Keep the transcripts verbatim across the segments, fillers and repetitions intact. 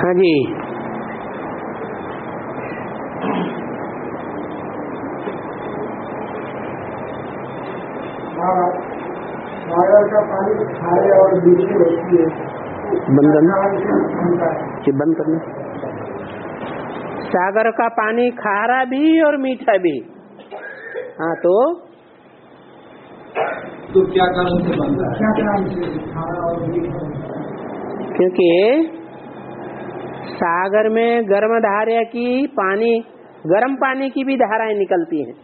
हाँ जी, सागर का पानी खारे और मीठी होती है। बंधन कि बंद करना। सागर का पानी खारा भी और मीठा भी। हाँ, तो तो क्या कारण से बनता है? क्या कारण से खारा और मीठा? क्योंकि सागर में गर्म धारा की पानी गर्म पानी की भी धाराएं निकलती हैं।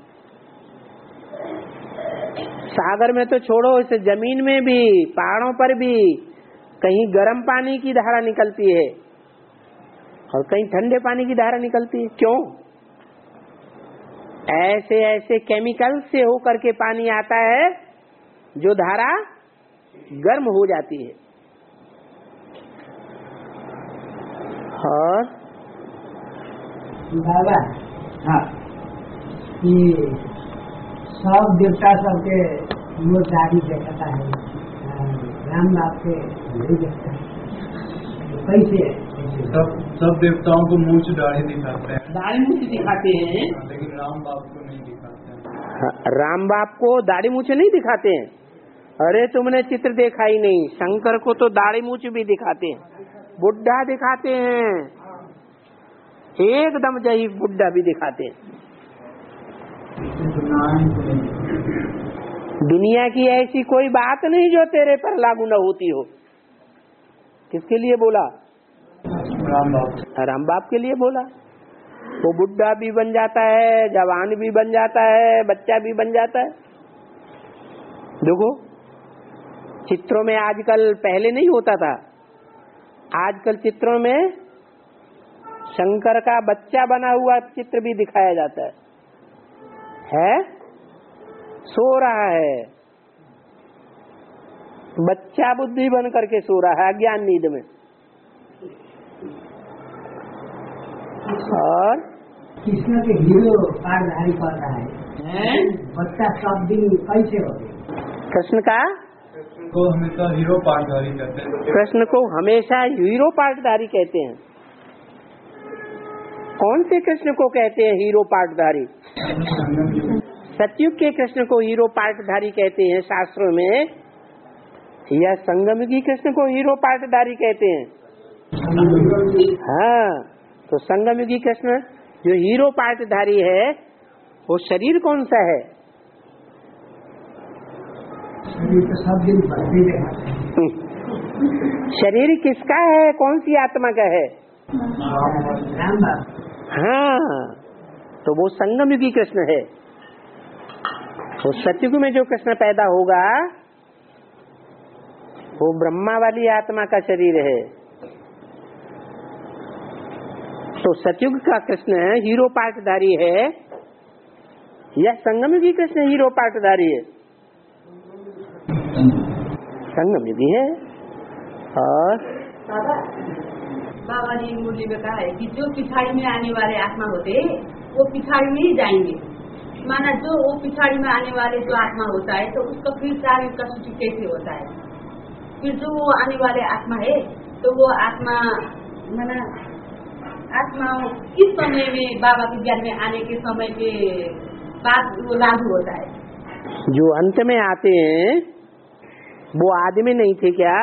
सागर में तो छोड़ो, इस जमीन में भी, पहाड़ों पर भी कहीं गर्म पानी की धारा निकलती है और कहीं ठंडे पानी की धारा निकलती है। क्यों? ऐसे ऐसे केमिकल से होकर के पानी आता है जो धारा गर्म हो जाती है। और बाबा, हाँ, ये सब देवता सबके वो दाढ़ी देखता है, राम बाप के नहीं देखता है। कैसे? सब सब देवताओं को मूंछ दाढ़ी दिखाते हैं, दाढ़ी मूछ दिखाते हैं, लेकिन राम बाप को नहीं दिखाते हैं। हाँ, राम बाप को दाढ़ी मूछ नहीं दिखाते हैं। अरे तुमने चित्र देखा ही नहीं, शंकर को तो दाढ़ी मूछ भी दिखाते हैं, बुढ़ा दिखाते हैं, एकदम जही बुढ़ा भी दिखाते हैं। दुनिया की ऐसी कोई बात नहीं जो तेरे पर लागू न होती हो। किसके लिए बोला? राम बाप। राम बाप के लिए बोला। वो बुढ़ा भी बन जाता है, जवान भी बन जाता है, बच्चा भी बन जाता है। देखो चित्रों में आजकल, पहले नहीं होता था, आजकल चित्रों में शंकर का बच्चा बना हुआ चित्र भी दिखाया जाता है, है? सो रहा है, बच्चा बुद्धि बन करके सो रहा है अज्ञान नींद में। और कृष्ण के हीरो पाठधारी कर रहा है, बच्चा सब दिन कैसे हो गए? कृष्ण का को हमेशा हीरो पाठधारी कहते हैं। कृष्ण को हमेशा हीरो पाठधारी कहते हैं। कौन से कृष्ण को कहते हैं हीरो पाठधारी? सतयुग के कृष्ण को हीरो पाठधारी कहते हैं शास्त्रों में, या संगमयुगी कृष्ण को हीरो पाठधारी कहते हैं? हाँ, तो संगमयुगी कृष्ण जो हीरो पाठधारी है, वो शरीर कौन सा है? शरीर किसका है? कौन सी आत्मा का है? हाँ, तो वो संगमयुगी कृष्ण है। तो सतयुग में जो कृष्ण पैदा होगा वो ब्रह्मा वाली आत्मा का शरीर है। तो सतयुग का कृष्ण हीरो पाठधारी है या संगमयुगी कृष्ण हीरो पाठधारी है? संगमयुगी है। और बाबा जी मुरली में कहा है कि जो पिछाड़ी में आने वाले आत्मा होते वो पिछाड़ी में ही जाएंगे। माना जो वो पिछाड़ी में आने वाले जो आत्मा होता है तो उसका फिर शारीरिक का सूची कैसे होता है? फिर जो वो आने वाले आत्मा है तो वो आत्मा माना आत्मा किस समय में बाबा के ज्ञान में आने के समय के बाद वो लागू होता है? जो अंत में आते हैं वो आदमी नहीं थे क्या?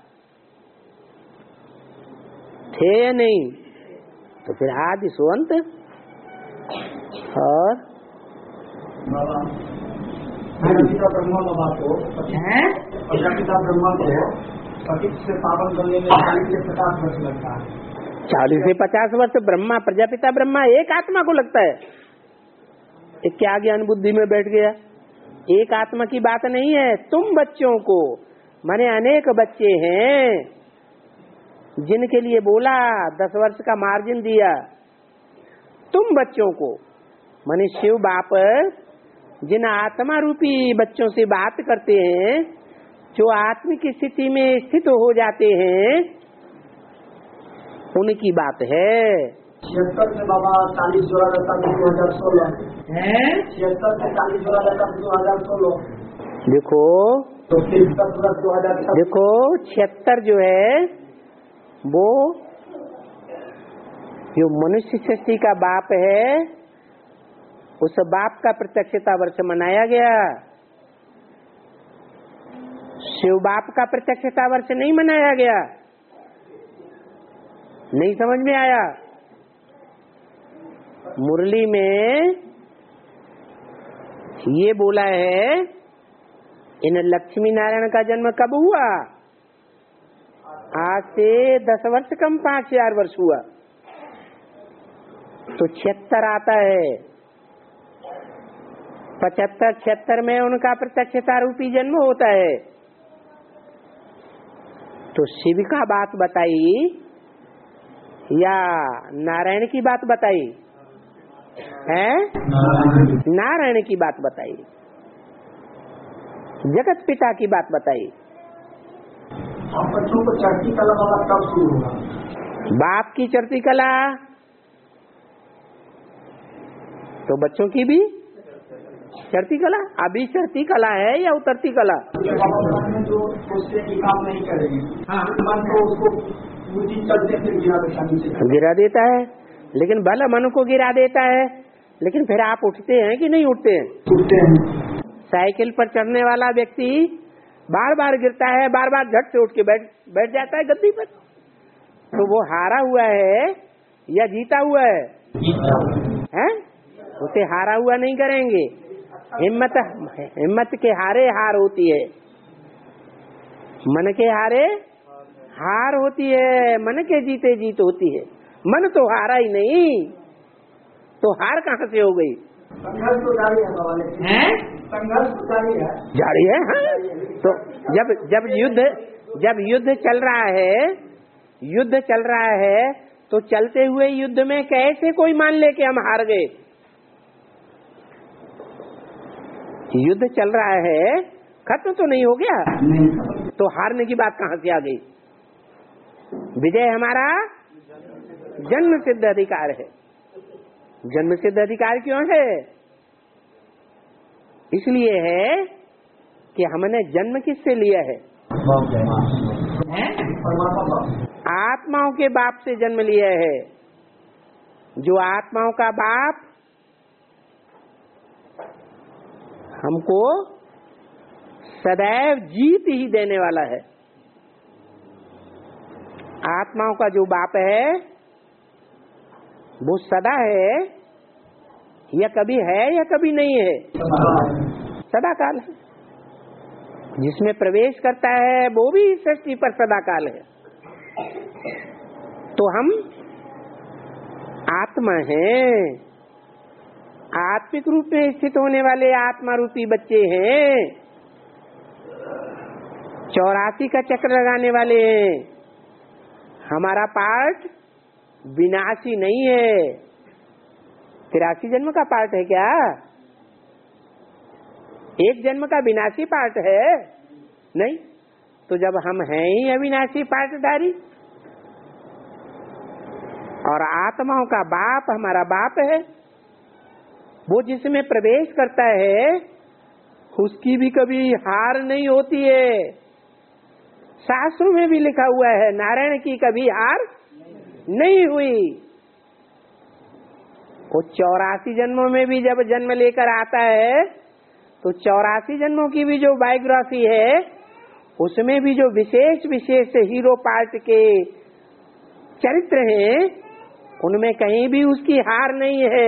थे या नहीं? तो फिर आदि सो अंत। और प्रजापिता ब्रह्मा बाबा को प्रजापिता ब्रह्मा को पतित से पावन करने में चालीस से पचास वर्ष लगता है। चालीस से पचास वर्ष ब्रह्मा प्रजापिता ब्रह्मा एक आत्मा को लगता है? एक क्या ज्ञान बुद्धि में बैठ गया? एक आत्मा की बात नहीं है। तुम बच्चों को, माने अनेक बच्चे हैं जिनके लिए बोला, दस वर्ष का मार्जिन दिया। तुम बच्चों को माने शिव बाप जिन आत्मा रूपी बच्चों से बात करते हैं, जो आत्मिक स्थिति में स्थित हो जाते हैं, उनकी बात है। छिहत्तर में बाबा चालीस जोड़ा रहता था दो हजार सोलह है। छिहत्तर से चालीस जोड़ा रहता था दो हजार सोलह। देखो तो फिर दस वर्ष दो हजार देखो छिहत्तर जो है वो जो मनुष्य सृष्टि का बाप है, उस बाप का प्रत्यक्षता वर्ष मनाया गया। शिव बाप का प्रत्यक्षता वर्ष नहीं मनाया गया। नहीं समझ में आया? मुरली में ये बोला है, इन लक्ष्मी नारायण का जन्म कब हुआ? आज से दस वर्ष कम पांच हजार वर्ष हुआ। तो छिहत्तर आता है, पचहत्तर छिहत्तर में उनका प्रत्यक्षता रूपी जन्म होता है। तो शिव का बात बताई या नारायण की बात बताई है? नारायण की बात बताई, जगत पिता की बात बताई। बच्चों को चढ़ती कला वाला कब शुरू होगा? बाप की चढ़ती कला तो बच्चों की भी चढ़ती कला। अभी चढ़ती कला है या उतरती कला? जो सोचते कि काम नहीं करेंगे, मन को उसको चलते फिर गिरा देता गिरा देता है। लेकिन भला मन को गिरा देता है, लेकिन फिर आप उठते हैं कि नहीं उठते हैं? उठते हैं। साइकिल पर चढ़ने वाला व्यक्ति बार बार गिरता है, बार बार झट से उठ के बैठ बैठ जाता है गद्दी पर। तो वो हारा हुआ है या जीता हुआ है? हैं? उसे हारा हुआ नहीं करेंगे। हिम्मत हिम्मत के हारे हार होती है, मन के हारे हार होती है, मन के जीते जीत होती है। मन तो हारा ही नहीं, तो हार कहाँ से हो गई? संघर्ष तो जारी है बाबा, हैं? संघर्ष तो जारी है जारी है हाँ? तो जब जब युद्ध जब युद्ध चल रहा है युद्ध चल रहा है तो चलते हुए युद्ध में कैसे कोई मान ले कि हम हार गए? युद्ध चल रहा है, खत्म तो नहीं हो गया, तो हारने की बात कहाँ से आ गई? विजय हमारा जन्म सिद्ध अधिकार है। जन्म सिद्ध अधिकार क्यों है? इसलिए है कि हमने जन्म किससे लिया है? आत्माओं के बाप से जन्म लिया है। जो आत्माओं का बाप हमको सदैव जीत ही देने वाला है। आत्माओं का जो बाप है वो सदा है या कभी है या कभी नहीं है? सदा काल है। जिसमें प्रवेश करता है वो भी सृष्टि पर सदा काल है। तो हम आत्मा हैं, आत्मिक रूप में स्थित होने वाले आत्मा रूपी बच्चे हैं, चौरासी का चक्र लगाने वाले हैं। हमारा पार्ट विनाशी नहीं है। तिरासी जन्म का पार्ट है क्या? एक जन्म का विनाशी पार्ट है? नहीं। तो जब हम हैं ही अविनाशी पार्टधारी, और आत्माओं का बाप हमारा बाप है, वो जिसमें प्रवेश करता है उसकी भी कभी हार नहीं होती है। शास्त्रों में भी लिखा हुआ है, नारायण की कभी हार नहीं हुई। वो चौरासी जन्मों में भी जब जन्म लेकर आता है तो चौरासी जन्मों की भी जो बायोग्राफी है उसमें भी जो विशेष विशेष हीरो पार्ट के चरित्र हैं उनमें कहीं भी उसकी हार नहीं है,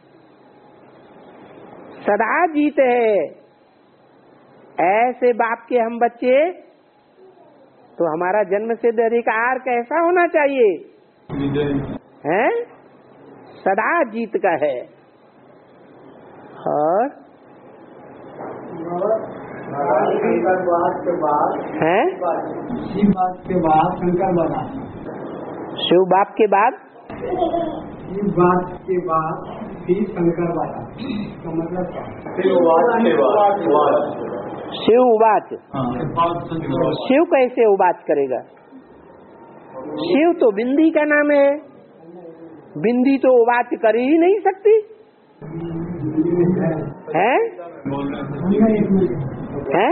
सदा जीत है। ऐसे बाप के हम बच्चे, तो हमारा जन्म सिद्ध अधिकार कैसा होना चाहिए? हैं? सदा जीत का है। और शंकर बात के बाद हैं? शिव बात के बाद शंकर बना। शिव बाप के बाद शिव बात के बाद फिर शंकर बना। तो मतलब शिव उवाच। शिव कैसे उवाच करेगा? शिव तो बिंदी का नाम है, बिंदी तो उवाच कर ही नहीं सकती है। हैं?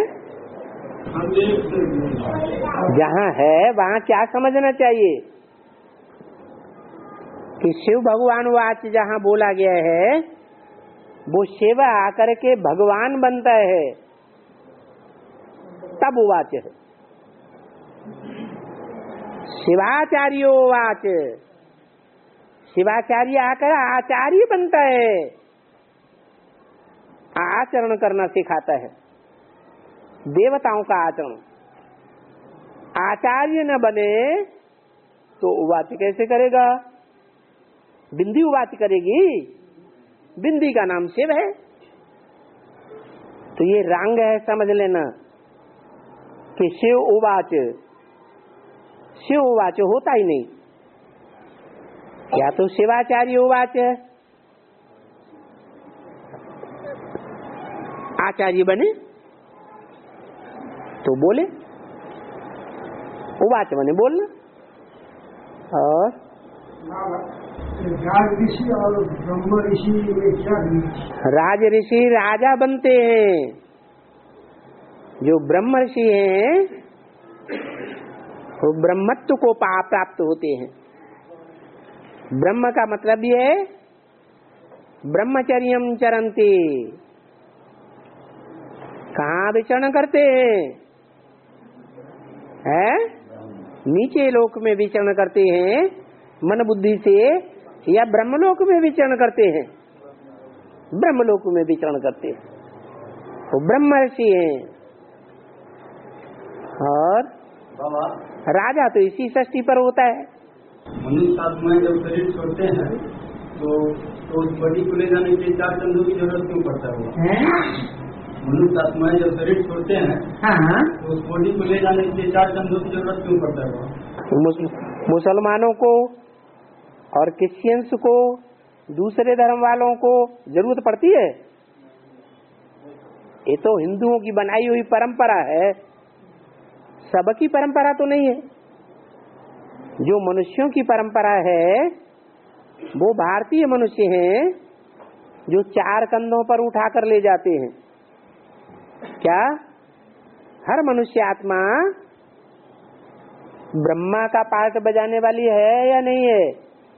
जहाँ है वहाँ क्या समझना चाहिए? कि शिव भगवान वाच जहाँ बोला गया है वो शिव आकर के भगवान बनता है तब वाच है। शिवाचार्यो वाच, शिवाचार्य आकर आचार्य बनता है, आचरण करना सिखाता है, देवताओं का आचरण। आचार्य न बने तो उवाच कैसे करेगा? बिंदी उवाच करेगी, बिंदी का नाम शिव है। तो ये रंग है, समझ लेना कि शिव उवाच, शिव उवाच होता ही नहीं। या तो शिवाचार्य उवाच है, आचार्य बने तो बोले, उवाच बने बोलना। और राज ऋषि और ब्रह्म ऋषि में क्या? राज ऋषि राजा बनते हैं, जो ब्रह्म ऋषि हैं वो ब्रह्मत्व को प्राप्त होते हैं। ब्रह्म का मतलब ये है ब्रह्मचर्यम चरन्ति, कहाँ विचरण करते हैं? है नीचे लोक में विचरण करते हैं मन बुद्धि से, या ब्रह्मलोक में विचरण करते हैं? ब्रह्मलोक में विचरण करते हैं, वो ब्रह्म ऋषि हैं। और राजा तो इसी षष्ठी पर होता है। मनुष्य आत्माएं जब शरीर छोड़ते हैं तो तो उस बॉडी को ले जाने के लिए चार चंदों की जरूरत क्यों पड़ता है? मनुष्य आत्माएं जब शरीर छोड़ते हैं हाँ, तो उस बॉडी को ले जाने के लिए चार चंदों की जरूरत क्यों पड़ता है? मुसलमानों को और क्रिश्चियंस को, दूसरे धर्म वालों को जरूरत पड़ती है? ये तो हिंदुओं की बनाई हुई परंपरा है, सबकी परंपरा तो नहीं है। जो मनुष्यों की परंपरा है वो भारतीय मनुष्य हैं जो चार कंधों पर उठाकर ले जाते हैं। क्या हर मनुष्य आत्मा ब्रह्मा का पार्ट बजाने वाली है या नहीं है?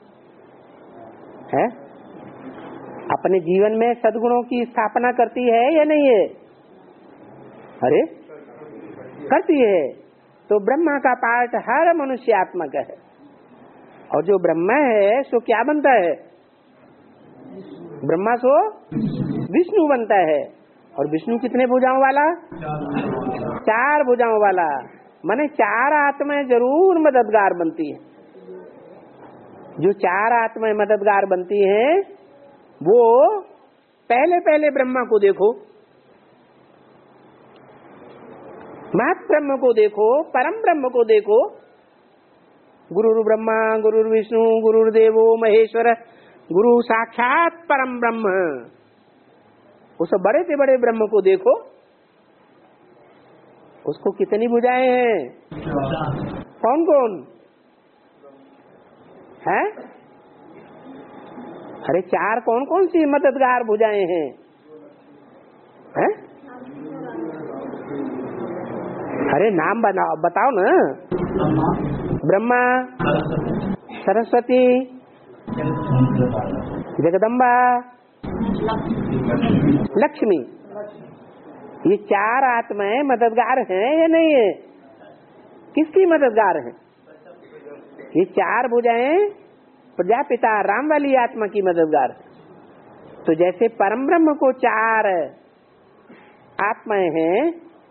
है? अपने जीवन में सद्गुणों की स्थापना करती है या नहीं है? अरे करती है। तो ब्रह्मा का पार्ट हर मनुष्य आत्मा का है, और जो ब्रह्मा है सो क्या बनता है? ब्रह्मा सो विष्णु बनता है। और विष्णु कितने भुजाओं वाला? चार भुजाओं वाला। माने चार आत्माएं जरूर मददगार बनती है। जो चार आत्माएं मददगार बनती हैं वो पहले पहले ब्रह्मा को देखो, महत ब्रह्म को देखो, परम ब्रह्म को देखो। गुरुर् ब्रह्मा गुरुर् विष्णु गुरुर्देवो महेश्वर, गुरु साक्षात परम ब्रह्म। उस बड़े से बड़े ब्रह्म को देखो, उसको कितनी भुजाएं हैं? कौन कौन है? अरे चार कौन कौन सी मददगार भुजाएं हैं? है? अरे नाम बनाओ, बताओ ना। ब्रह्मा, सरस्वती, जगदम्बा, लक्ष्मी। ये चार आत्माएं मददगार हैं या नहीं है? किसकी मददगार हैं? ये चार भुजाएं प्रजापिता राम वाली आत्मा की मददगार। तो जैसे परम ब्रह्म को चार आत्माएं हैं,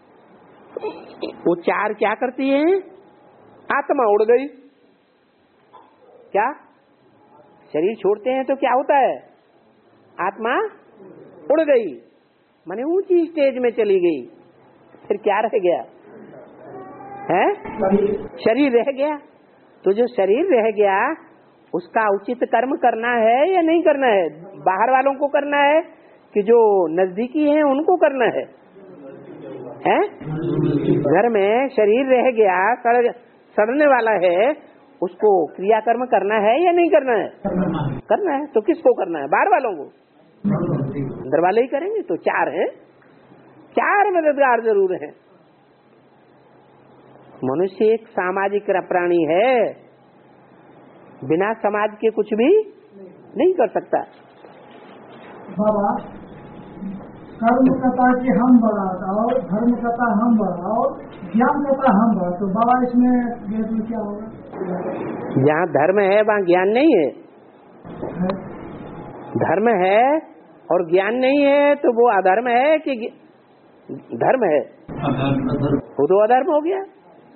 वो चार क्या करती हैं? आत्मा उड़ गई। क्या शरीर छोड़ते हैं तो क्या होता है? आत्मा उड़ गई, माने ऊंची स्टेज में चली गई। फिर क्या रह गया? है शरीर रह गया। तो जो शरीर रह गया उसका उचित कर्म करना है या नहीं करना है? बाहर वालों को करना है कि जो नजदीकी हैं उनको करना है? है? घर में शरीर रह गया, सड़ सड़ने वाला है, उसको क्रियाकर्म करना है या नहीं करना है? करना है। तो किसको करना है? बाहर वालों को? अंदर वाले ही करेंगे। तो चार है, चार मददगार जरूर है। मनुष्य एक सामाजिक प्राणी है, बिना समाज के कुछ भी नहीं कर सकता। बाबा कर्म कथा के हम बड़ा और धर्म कथा हम बड़ा और ज्ञान कथा हम बड़ा, तो बाबा इसमें भेद में क्या होगा? जहाँ धर्म है वहाँ ज्ञान नहीं है, है? धर्म है और ज्ञान नहीं है तो वो अधर्म है कि धर्म है? वो तो अधर्म हो गया।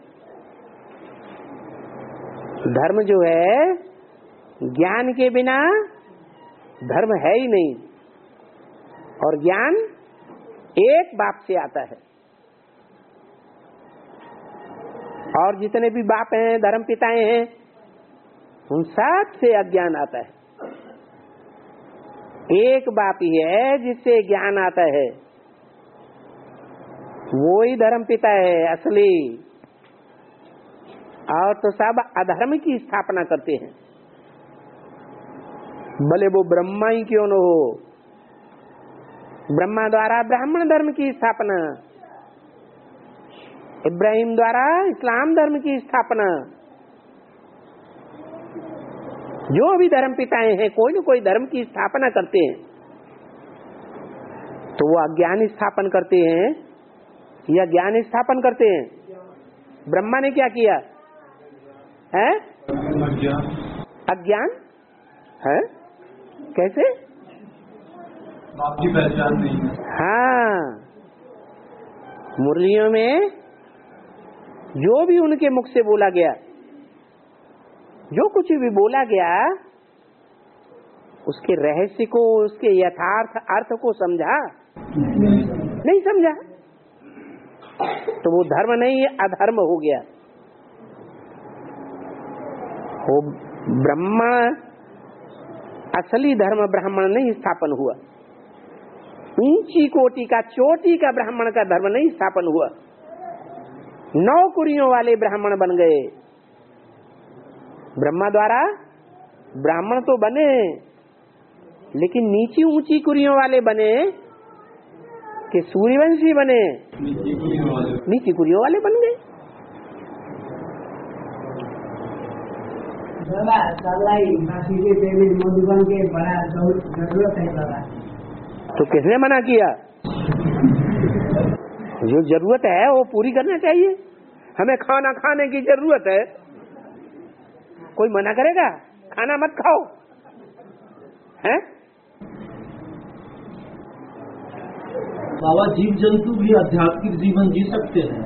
धर्म जो है ज्ञान के बिना धर्म है ही नहीं, और ज्ञान एक बाप से आता है। और जितने भी बाप हैं, धर्म पिताएं हैं, उन सब से अज्ञान आता है। एक बाप ही है जिससे ज्ञान आता है, वो ही धर्म पिता है असली। और तो सब अधर्म की स्थापना करते हैं, भले वो ब्रह्मा ही क्यों न हो। ब्रह्मा द्वारा ब्राह्मण धर्म की स्थापना, इब्राहिम द्वारा इस्लाम धर्म की स्थापना। जो भी धर्म पिताएं हैं कोई न कोई धर्म की स्थापना करते हैं, तो वो अज्ञान स्थापन करते हैं या ज्ञान स्थापन करते हैं? ब्रह्मा ने क्या किया है? अज्ञान है। कैसे? बाप की पहचान नहीं है। हाँ, मुरलियों में जो भी उनके मुख से बोला गया, जो कुछ भी बोला गया, उसके रहस्य को, उसके यथार्थ अर्थ को समझा? नहीं समझा, तो वो धर्म नहीं अधर्म हो गया। वो ब्राह्मण, असली धर्म ब्राह्मण नहीं स्थापन हुआ। ऊंची कोटि का, चोटी का ब्राह्मण का धर्म नहीं स्थापन हुआ। नौ कुरियों वाले ब्राह्मण बन गए। ब्रह्मा द्वारा ब्राह्मण तो बने, लेकिन नीची ऊंची कुरियों वाले बने कि सूर्यवंशी बने? नीची कुरियों वाले बन गए। मधुबन के बड़ा जरूरत है दादा। तो किसने मना किया? जो जरूरत है वो पूरी करना चाहिए। हमें खाना खाने की जरूरत है, कोई मना करेगा खाना मत खाओ? हैं? बाबा जीव जंतु भी आध्यात्मिक जीवन जी सकते हैं।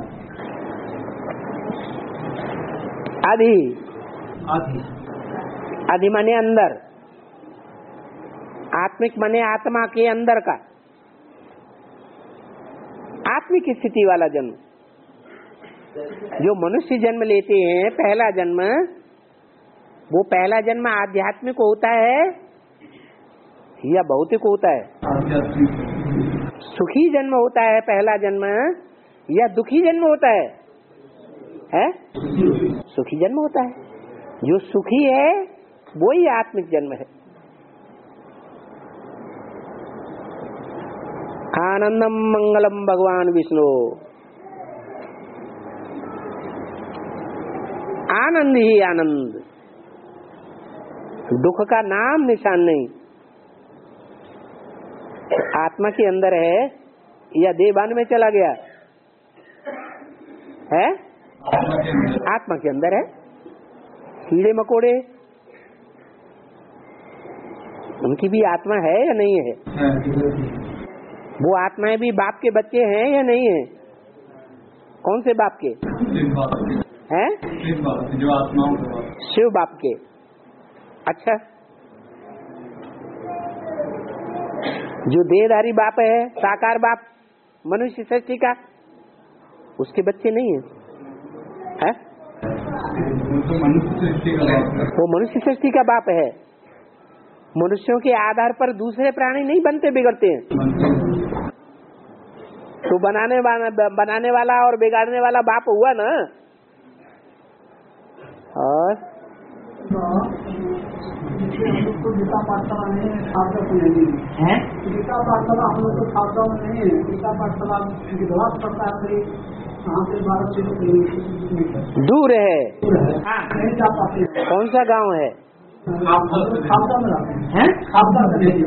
आदि आदि आदि माने अंदर, आत्मिक माने आत्मा के अंदर का, आत्मिक स्थिति वाला जन्म। जो मनुष्य जन्म लेते हैं पहला जन्म, वो पहला जन्म आध्यात्मिक होता है या भौतिक होता है? सुखी जन्म होता है पहला जन्म या दुखी जन्म होता है? है? सुखी जन्म होता है। जो सुखी है वो ही आत्मिक जन्म है। आनंदम मंगलम भगवान विष्णु। आनंद ही आनंद, दुख का नाम निशान नहीं। आत्मा के अंदर है या देवान में चला गया है? आत्मा के अंदर है। कीड़े मकोड़े, उनकी भी आत्मा है या नहीं है? वो आत्माएं भी बाप के बच्चे हैं या नहीं है? कौन से बाप के हैं? जो आत्माओं के बाप, शिव बाप के। अच्छा, जो देहधारी बाप है, साकार बाप मनुष्य सृष्टि का, उसके बच्चे नहीं है, है? तो मनुष्य सृष्टि का बाप है। वो मनुष्य सृष्टि का बाप है। मनुष्यों के आधार पर दूसरे प्राणी नहीं बनते बिगड़ते हैं। तो बनाने वाला बनाने वाला और बिगाड़ने वाला बाप हुआ ना। और गीता पाठशाला नहीं है, छात्र को नहीं है। गीता पाठशाला हम लोग को छात्रों में नहीं है। गीता पाठशाला विधवास पड़ता है, यहाँ से बारह तेरह किलोमीटर दूर है। हाँ, नहीं जा पाते। कौन सा गांव है? खापदा में रहते हैं। खापदा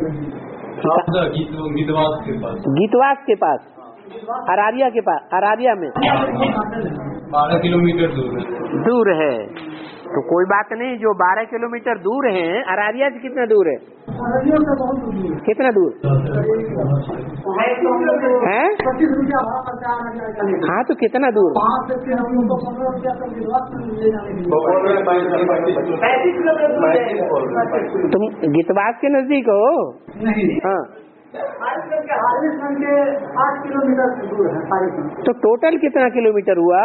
गीतवास के पास, गीतवास के पास, अरारिया के पास, अरारिया में बारह किलोमीटर दूर है। दूर है तो कोई बात नहीं। जो बारह किलोमीटर दूर है, अरारिया से कितना दूर है? अररिया से बहुत दूर है। कितना दूर है? पच्चीस रुपया भाड़ा पड़ता है। हाँ तो कितना दूर? वहाँ से फिर हम लोग को पंद्रह रुपया तक विधवास में ले जाने। तुम गीतवास के नजदीक हो? नहीं, हाँ। हारीसगंज के आठ किलोमीटर दूर है। तो टोटल कितना किलोमीटर हुआ?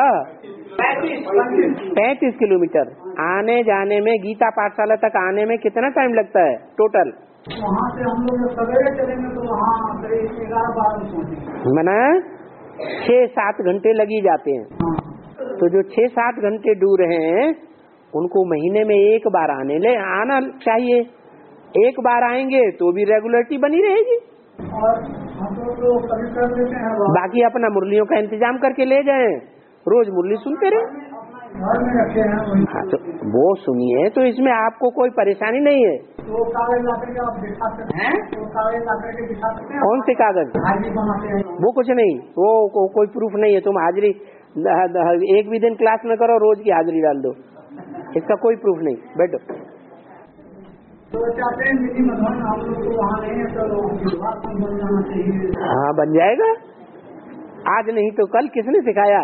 पैंतीस किलोमीटर। आने जाने में, गीता पाठशाला तक आने में कितना टाइम लगता है टोटल? वहाँ से हम लोग सवेरे चलेंगे तो वहाँ ग्यारह बारह बजे पहुँचेंगे। मना छह सात घंटे लगी जाते हैं। तो जो छह सात घंटे दूर हैं उनको महीने में एक बार आने ले आना चाहिए। एक बार आएंगे तो भी रेगुलरिटी बनी रहेगी। और हम लोग तो कभी कर देते हैं, बाकी अपना मुरलियों का इंतजाम करके ले जाएं, रोज मुरली सुनते रहे। घर में रखे हैं वही। हाँ तो वो सुनिए, तो इसमें आपको कोई परेशानी नहीं है। तो कागज ला करके आप दिखा सकते हैं। तो कागज ला करके दिखा सकते हैं। कौन से कागज? हाजिरी बनाते हैं। वो कुछ नहीं, वो को, कोई प्रूफ नहीं है। तुम हाजिरी एक भी दिन क्लास में करो, रोज की हाजिरी डाल दो, इसका कोई प्रूफ नहीं। बैठो। तो चाहते हैं मिनी मधुबन हम लोग को वहाँ नहीं है तो विधवास में बन जाना चाहिए। हाँ बन जाएगा, आज नहीं तो कल। किसने सिखाया?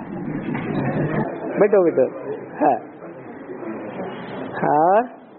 बैठो बैठो। हाँ हाँ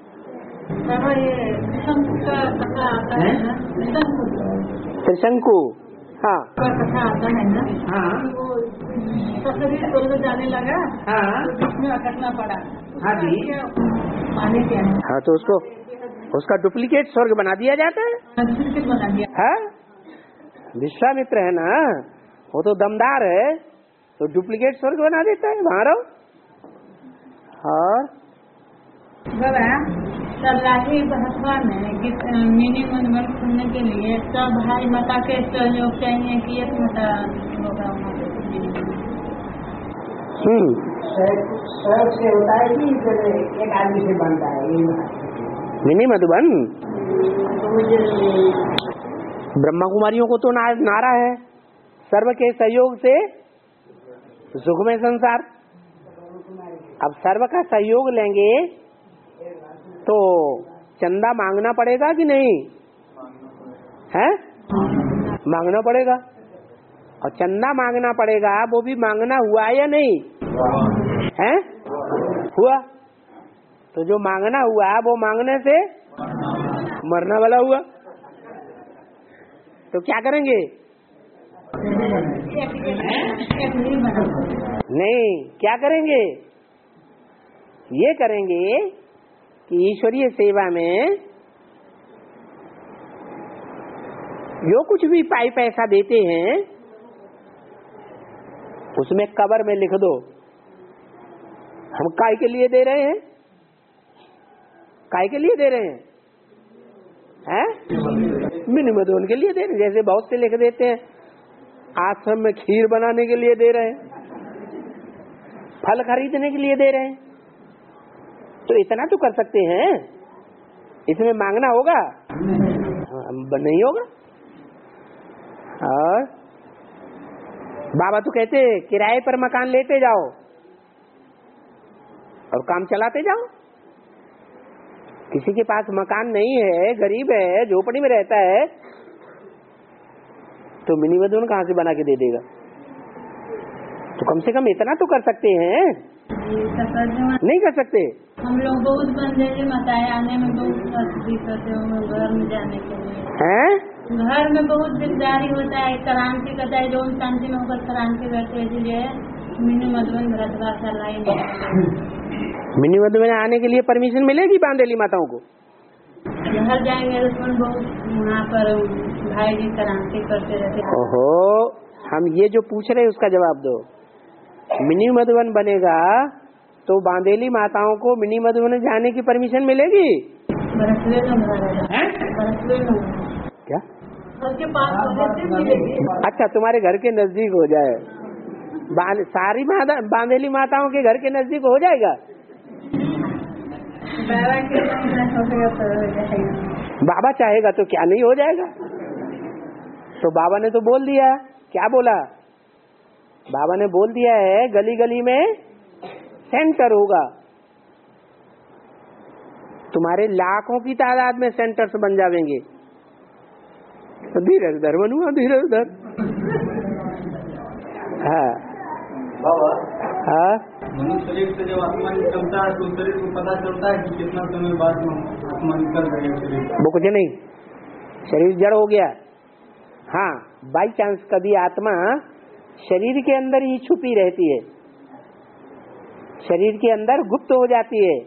त्रिशंकु। हाँ कथा आता है ना। हाँ वो ससुरी स्वर्ग जाने लगा। हाँ तो उसमें अटकना पड़ा। हाँ जी। माने क्या है? हाँ तो उसको, उसका डुप्लीकेट स्वर्ग बना दिया जाता है। डुप्लीकेट बना दिया। हाँ विश्वामित्र है ना, वो तो दमदार है, तो डुप्लीकेट स्वर्ग बना देता है। वहाँ रहो। और बाबा सरलाही भाषा में गीत मिनी मधुबन सुनने के लिए सब भाई माता के सहयोग चाहिए कि एक माता होगा? हम्म सहयोग से होता है कि एक आदमी से बनता है? मिनी मधुबन ब्रह्मा कुमारियों को तो ना, नारा है सर्व के सहयोग से सुखमय संसार। अब सर्व का सहयोग लेंगे तो चंदा मांगना पड़ेगा कि नहीं है? मांगना पड़ेगा। और चंदा मांगना पड़ेगा, वो भी मांगना हुआ या नहीं है? हुआ। तो जो मांगना हुआ वो मांगने से मरने वाला हुआ। तो क्या करेंगे? नहीं, क्या करेंगे? ये करेंगे कि ईश्वरीय सेवा में जो कुछ भी पाई पैसा देते हैं उसमें कबर में लिख दो हम काय के लिए दे रहे हैं, काय के लिए दे रहे हैं, हैं? मिनी मधुबन के लिए दे रहे हैं। जैसे बहुत से लिख देते हैं आश्रम में खीर बनाने के लिए दे रहे हैं, फल खरीदने के लिए दे रहे हैं। तो इतना तो कर सकते हैं, इसमें मांगना होगा? नहीं होगा। और बाबा तो कहते किराए पर मकान लेते जाओ और काम चलाते जाओ। किसी के पास मकान नहीं है, गरीब है, झोपड़ी में रहता है, तो मिनी मधुबन कहाँ से बना के दे देगा? तो कम से कम इतना तो कर सकते हैं। नहीं कर सकते। हम लोग बहुत बंदेली मताए आने में बहुत दिक्कत है घर में जाने के लिए। हैं? घर में बहुत दिकदारी होता है, क्रांति करता है, जो शांति में होकर क्रांति करते हैं, इसलिए मिनी मधुबन भरतवासा लाइन। मिनी मधुबन आने के लिए परमिशन मिलेगी बांदेली माताओं को? घर जाएंगे तो बहुत वहाँ पर भाई जी क्रांति करते रहते। ओहो, हम ये जो पूछ रहे हैं उसका जवाब दो। मिनी मधुबन बनेगा तो बांदेली माताओं को मिनी मधुबन जाने की परमिशन मिलेगी? क्या? घर के पास होने से मिलेगी। अच्छा, तुम्हारे घर के नजदीक हो जाए। बां, सारी माता बांधेली माताओं के घर के नजदीक हो जाएगा। बाबा के बाबा चाहेगा तो क्या नहीं हो जाएगा। तो बाबा ने तो बोल दिया, क्या बोला? बाबा ने बोल दिया है गली गली में सेंटर होगा। तुम्हारे लाखों की तादाद में सेंटर्स बन जाएंगे। तो धीरे धीरे बनूंगा, धीरे धीरे। हाँ बाबा, हाँ, मनुष्य शरीर से जब आत्मा निकलता है तो शरीर को पता चलता है कि कितना समय बाद में आत्मा निकल रही है शरीर। वो कुछ नहीं, शरीर जड़ हो गया। हाँ, बाई चांस कभी आत्मा शरीर के अंदर ही छुपी रहती है, शरीर के अंदर गुप्त हो जाती है,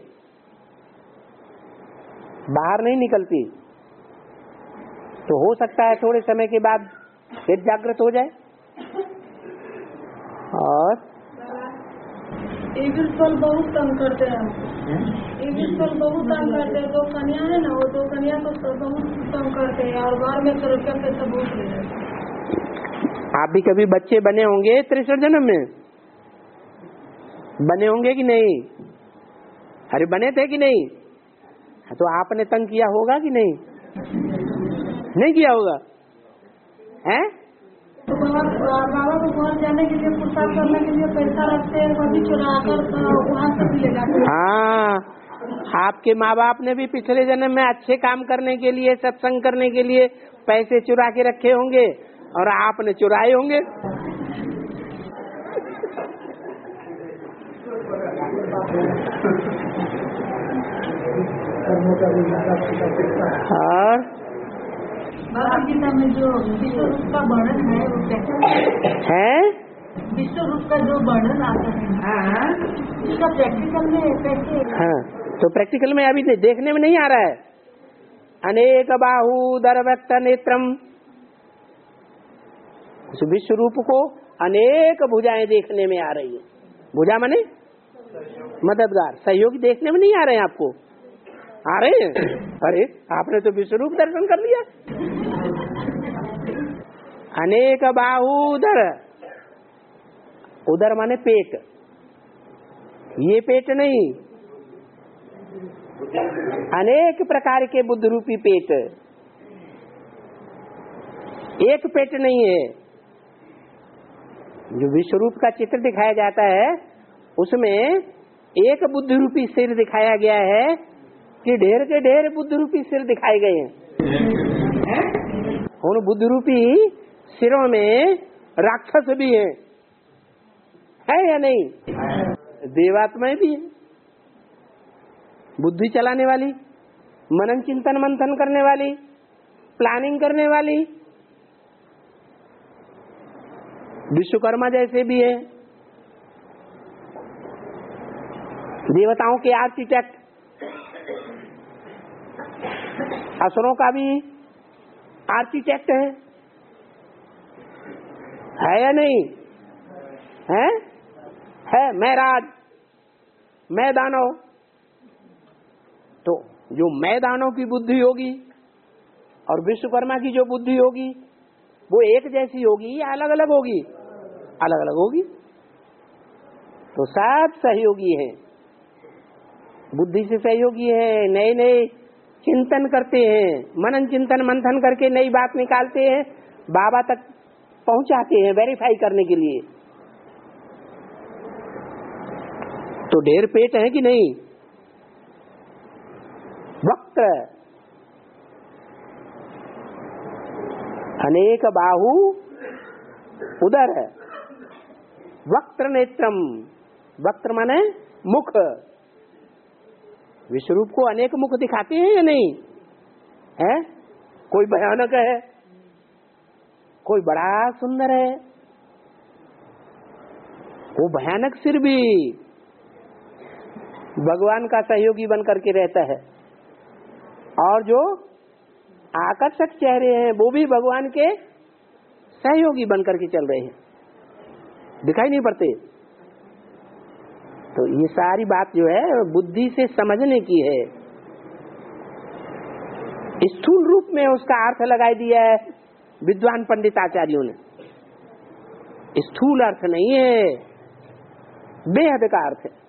बाहर नहीं निकलती, तो हो सकता है थोड़े समय के बाद फिर जागृत हो जाए। और इविल फल बहुत तंग करते हैं हमको, इविल फल बहुत तंग करते हैं। दो कन्या है ना, वो दो कन्या को तो बहुत तंग करते हैं और घर में सुरक्षा पे सब बहुत ले जाते हैं। आप भी कभी बच्चे बने होंगे तिरसठ जन्म में? बने होंगे कि नहीं? अरे बने थे कि नहीं? तो आपने तंग किया होगा कि नहीं? नहीं किया होगा, हैं? तो बाबा बाबा को घर जाने के लिए, पुरस्कार करने के लिए पैसा रखते हैं, कभी चुरा कर वहाँ से भी ले जाते हैं। हाँ, आपके माँ बाप ने भी पिछले जन्म में अच्छे काम करने के लिए, सत्संग करने के लिए पैसे चुरा के रखे होंगे और आपने चुराए होंगे। और बाबा गीता में जो विश्व रूप का वर्णन है वो कैसे है? विश्व रूप का जो वर्णन आता है उसका प्रैक्टिकल में कैसे? हाँ, तो प्रैक्टिकल में अभी देखने में नहीं आ रहा है। अनेक बाहु दरवक्त नेत्रम, उस विश्व रूप को अनेक भुजाएं देखने में आ रही है। भुजा माने मददगार, सहयोगी देखने में नहीं आ रहे हैं आपको? आ रहे हैं? अरे आपने तो विश्व रूप दर्शन कर लिया। अनेक बाहु उदर, उदर माने पेट, ये पेट नहीं, अनेक प्रकार के बुद्ध रूपी पेट, एक पेट नहीं है। जो विश्व रूप का चित्र दिखाया जाता है उसमें एक बुद्ध रूपी सिर दिखाया गया है कि ढेर के ढेर बुद्ध रूपी सिर दिखाए गए हैं। उन बुद्ध रूपी सिरों में राक्षस भी हैं, है या नहीं? देवात्माएं भी हैं, बुद्धि चलाने वाली, मनन चिंतन मंथन करने वाली, प्लानिंग करने वाली, विश्वकर्मा जैसे भी हैं, देवताओं के आर्किटेक्ट, असुरों का भी आर्किटेक्ट है, है या नहीं? है है मैं राज, मैं दानव। तो जो मैं दानव की बुद्धि होगी और विश्वकर्मा की जो बुद्धि होगी वो एक जैसी होगी या अलग अलग होगी? अलग अलग होगी। तो सब सहयोगी हैं, बुद्धि से सहयोगी है, नए नए चिंतन करते हैं, मनन चिंतन मंथन करके नई बात निकालते हैं, बाबा तक पहुंचाते हैं वेरीफाई करने के लिए। तो ढेर पेट है कि नहीं? वक्त अनेक बाहु उदर, वक्त्र नेत्रम, वक्त्र माने मुख, विश्वरूप को अनेक मुख दिखाते हैं या नहीं? है? कोई भयानक है, कोई बड़ा सुंदर है, वो भयानक सिर भी भगवान का सहयोगी बन करके रहता है, और जो आकर्षक चेहरे हैं वो भी भगवान के सहयोगी बन करके चल रहे हैं, दिखाई नहीं पड़ते। तो ये सारी बात जो है बुद्धि से समझने की है। स्थूल रूप में उसका अर्थ लगाई दिया है विद्वान पंडित आचार्यों ने। स्थूल अर्थ नहीं है, बेहद का अर्थ है।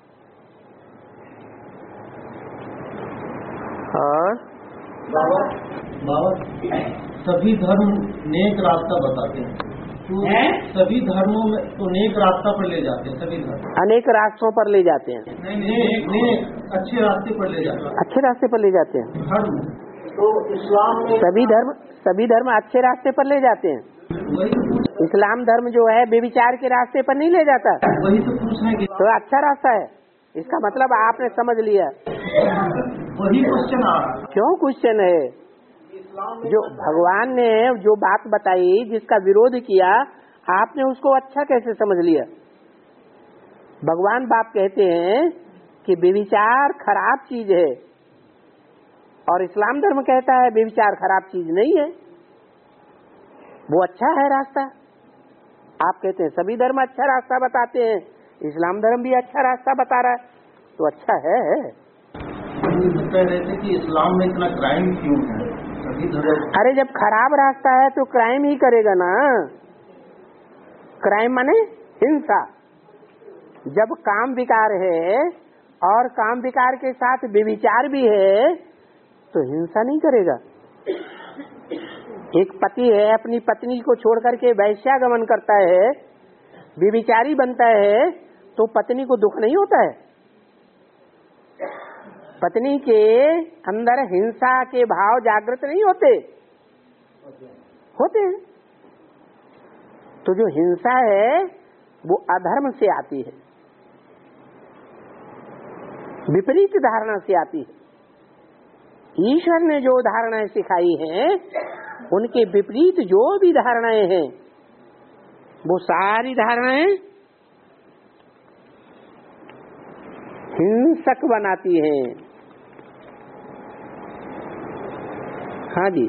और बाबा बाबा सभी धर्म नेक रास्ता बताते हैं, तो सभी धर्मों में तो नेक रास्ता पर ले जाते हैं। सभी धर्म अनेक रास्तों पर ले जाते हैं। नहीं नहीं नेक अच्छे रास्ते पर ले जाते हैं। अच्छे रास्ते पर ले जाते हैं धर्म तो इस्लाम में सभी धर्म सभी धर्म अच्छे रास्ते पर ले जाते हैं। वही इस्लाम धर्म जो है बेविचार के रास्ते पर नहीं ले जाता। वही तो पूछने की तो अच्छा रास्ता है, इसका मतलब आपने समझ लिया। वही क्वेश्चन आ रहा है। क्यों क्वेश्चन है? जो भगवान ने जो बात बताई, जिसका विरोध किया, आपने उसको अच्छा कैसे समझ लिया? भगवान बाप कहते हैं कि बेविचार खराब चीज है, और इस्लाम धर्म कहता है बेविचार खराब चीज नहीं है, वो अच्छा है रास्ता। आप कहते हैं सभी धर्म अच्छा रास्ता बताते हैं, इस्लाम धर्म भी अच्छा रास्ता बता रहा है, तो अच्छा है। कह रहे थे कि इस्लाम में इतना क्राइम क्यों है? सभी धर्म अरे जब खराब रास्ता है तो क्राइम ही करेगा ना। क्राइम माने हिंसा। जब काम विकार है और काम विकार के साथ व्यभिचार भी है तो हिंसा नहीं करेगा। एक पति है, अपनी पत्नी को छोड़ करके वैश्यागमन करता है, व्यभिचारी बनता है, तो पत्नी को दुख नहीं होता है? पत्नी के अंदर हिंसा के भाव जागृत नहीं होते? होते हैं। तो जो हिंसा है वो अधर्म से आती है, विपरीत धारणा से आती है। ईश्वर ने जो धारणाएं सिखाई हैं, उनके विपरीत जो भी धारणाएं हैं, वो सारी धारणाएं हिंसक बनाती हैं। हाँ जी,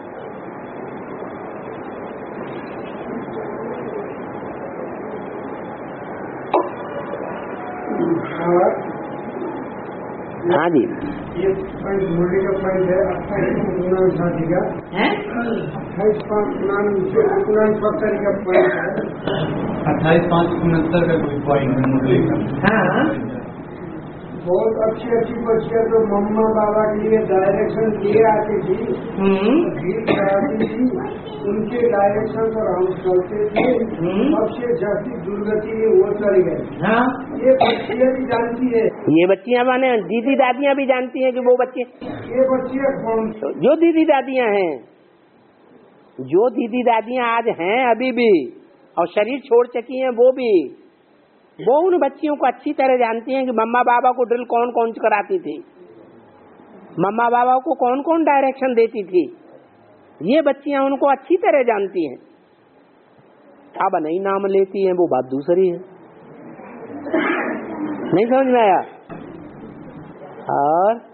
हाँ जी। ये पॉइंट मोदी का पॉइंट है, अट्ठाईस उन्नान शादी का अट्ठाईस पाँच उन्नान सत्तर का पॉइंट है। अट्ठाईस पाँच उनहत्तर का कोई पॉइंट है मुरली का। हाँ, बहुत अच्छी अच्छी बच्चियां तो मम्मा बाबा के लिए डायरेक्शन दिए आती थी, गीत गाती थी, उनके डायरेक्शन पर हम चलते थे। अब से जैसी दुर्गति है वो चली गई। हाँ, ये बच्चियां भी जानती है, ये बच्चियां माने दीदी दादियां भी जानती हैं कि वो बच्चे, ये बच्चियां कौन जो दीदी दादियां हैं, जो दीदी दादियां आज हैं अभी भी, और शरीर छोड़ चुकी हैं वो भी, वो उन बच्चियों को अच्छी तरह जानती हैं कि मम्मा बाबा को ड्रिल कौन कौन कराती थी, मम्मा बाबा को कौन कौन डायरेक्शन देती थी। ये बच्चियां उनको अच्छी तरह जानती हैं। अब नहीं नाम लेती हैं वो बात दूसरी है। नहीं समझ में आया? और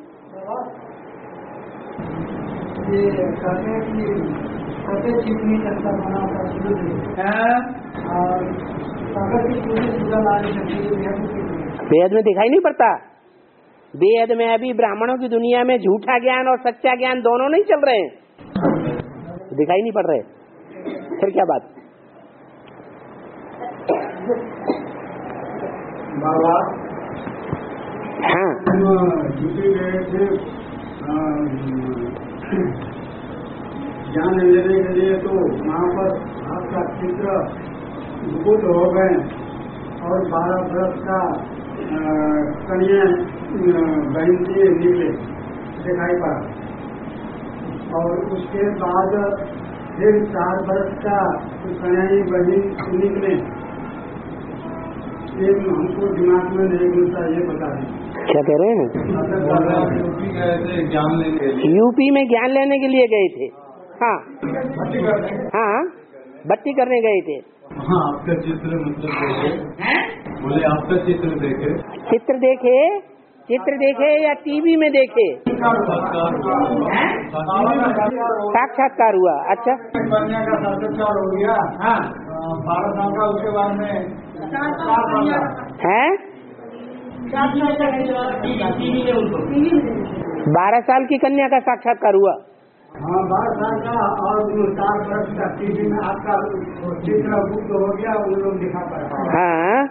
ये कहते हैं कि सफेद चिकनी चलता बना होता है और अगर की पूरी सुधा लाने सकती बेहद में दिखाई नहीं पड़ता। बेहद में अभी ब्राह्मणों की दुनिया में झूठा ज्ञान और सच्चा ज्ञान दोनों नहीं चल रहे हैं, दिखाई नहीं पड़ रहे। फिर क्या बात? बाबा हाँ, ड्यूटी गए थे ज्ञान लेने के लिए, तो वहाँ पर आपका चित्र बुद्ध हो गए और बारह बरस का कन्या बहन से निकले दिखाई पड़ा, और उसके बाद फिर चार बरस का कन्या बहन निकले। ये हमको दिमाग में नहीं घुसता, ये बता दें। क्या कह रहे हैं? यूपी गए थे ज्ञान लेने के लिए। यूपी में ज्ञान लेने के लिए गए थे। हाँ हाँ, बत्ती करने गए थे। हाँ, आपका चित्र मतलब देखे, बोले आपका चित्र देखे। चित्र देखे, चित्र देखे या टीवी में देखे? साक्षात्कार हुआ। अच्छा, कन्या का साक्षात्कार हो गया। हाँ, बारह साल का, उसके बाद में है बारह साल की कन्या का साक्षात्कार हुआ। हाँ, बारह साल का और चार वर्ष का टीवी में आपका चित्र बुक हो गया, वो लोग दिखा पा। हाँ,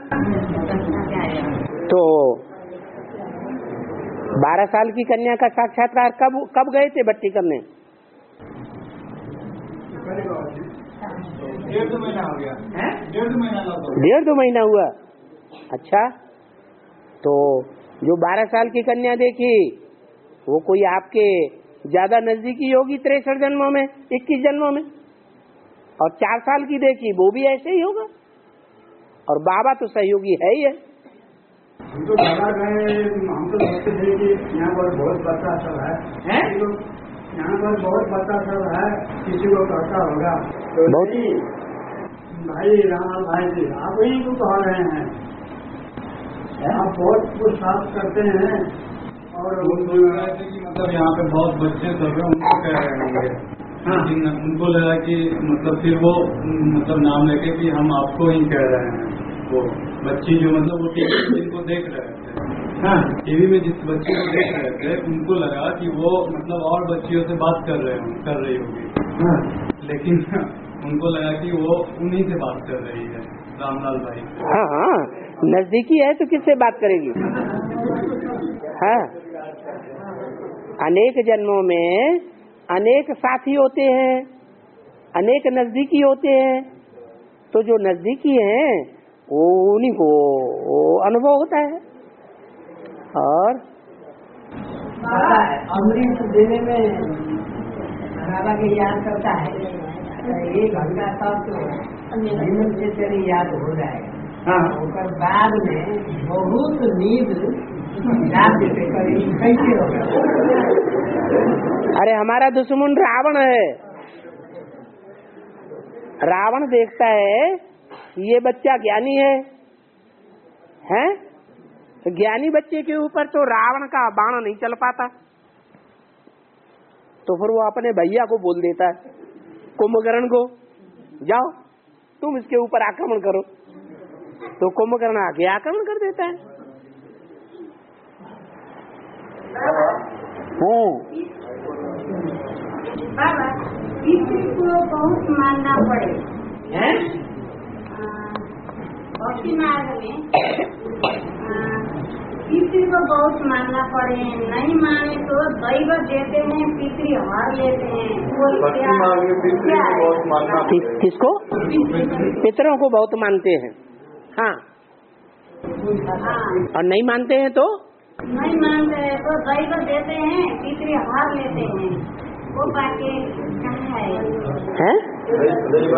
तो बारह साल की कन्या का साक्षात्कार कब कब गए थे भट्टी करने? डेढ़ दो महीना हो गया। डेढ़ दो महीना डेढ़ दो महीना हुआ। अच्छा, तो जो बारह साल की कन्या देखी वो कोई आपके ज्यादा नजदीकी होगी तिरसठ जन्मों में, इक्कीस जन्मों में, और चार साल की देखी वो भी ऐसे ही होगा, और बाबा तो सहयोगी है ही है। हम तो दादा गए, हम तो सोचते थे कि यहाँ पर बहुत बच्चा सब है, है? यहाँ पर बहुत बच्चा सब है, किसी को कहता होगा तो बहुत भाई राम भाई जी आप ही को कह रहे हैं, आप बहुत कुछ साफ करते हैं और मतलब यहाँ पे बहुत बच्चे सब है उनको कह रहे होंगे। हाँ, उनको लगा कि मतलब फिर वो मतलब नाम लेके कि हम आपको ही कह रहे हैं। वो बच्ची जो मतलब वो टीवी में जिनको देख रहे थे, हाँ टीवी में जिस बच्ची को देख रहे थे उनको लगा कि वो मतलब और बच्चियों से बात कर रहे हो कर रही होगी। हाँ, लेकिन उनको लगा कि वो उन्हीं से बात कर रही है, रामलाल भाई। हाँ हाँ, नजदीकी है तो किससे बात करेगी? हाँ, अनेक जन्मों में अनेक साथी होते हैं, अनेक नजदीकी होते हैं, तो जो नजदीकी हैं वो उन्हीं को अनुभव होता है। और अमृत देने में बाबा के याद करता है, एक घंटा तक जीवन से तेरी याद हो जाएगा। हाँ, उसके बाद में बहुत नींद रात से करीब कैसे होगा? अरे हमारा दुश्मन रावण है। रावण देखता है ये बच्चा ज्ञानी है, हैं? तो ज्ञानी बच्चे के ऊपर तो रावण का बाण नहीं चल पाता, तो फिर वो अपने भैया को बोल देता है, कुंभकर्ण को, जाओ तुम इसके ऊपर आक्रमण करो। तो कुंभकर्ण आके आक्रमण कर देता है। हम्म, बाबा किसी को बहुत मानना पड़े हैं? भक्ति मार्ग में किसी को बहुत मानना पड़े, नहीं माने तो दैव देते हैं, पितरी हार लेते हैं। वो क्या, क्या है? कि, किसको? पितरों को बहुत मानते हैं। हाँ, हाँ, और नहीं मानते हैं तो नहीं मानते हैं तो दैव देते हैं, पितरी हार लेते हैं। वो बाकी कहाँ है? हैं? दैव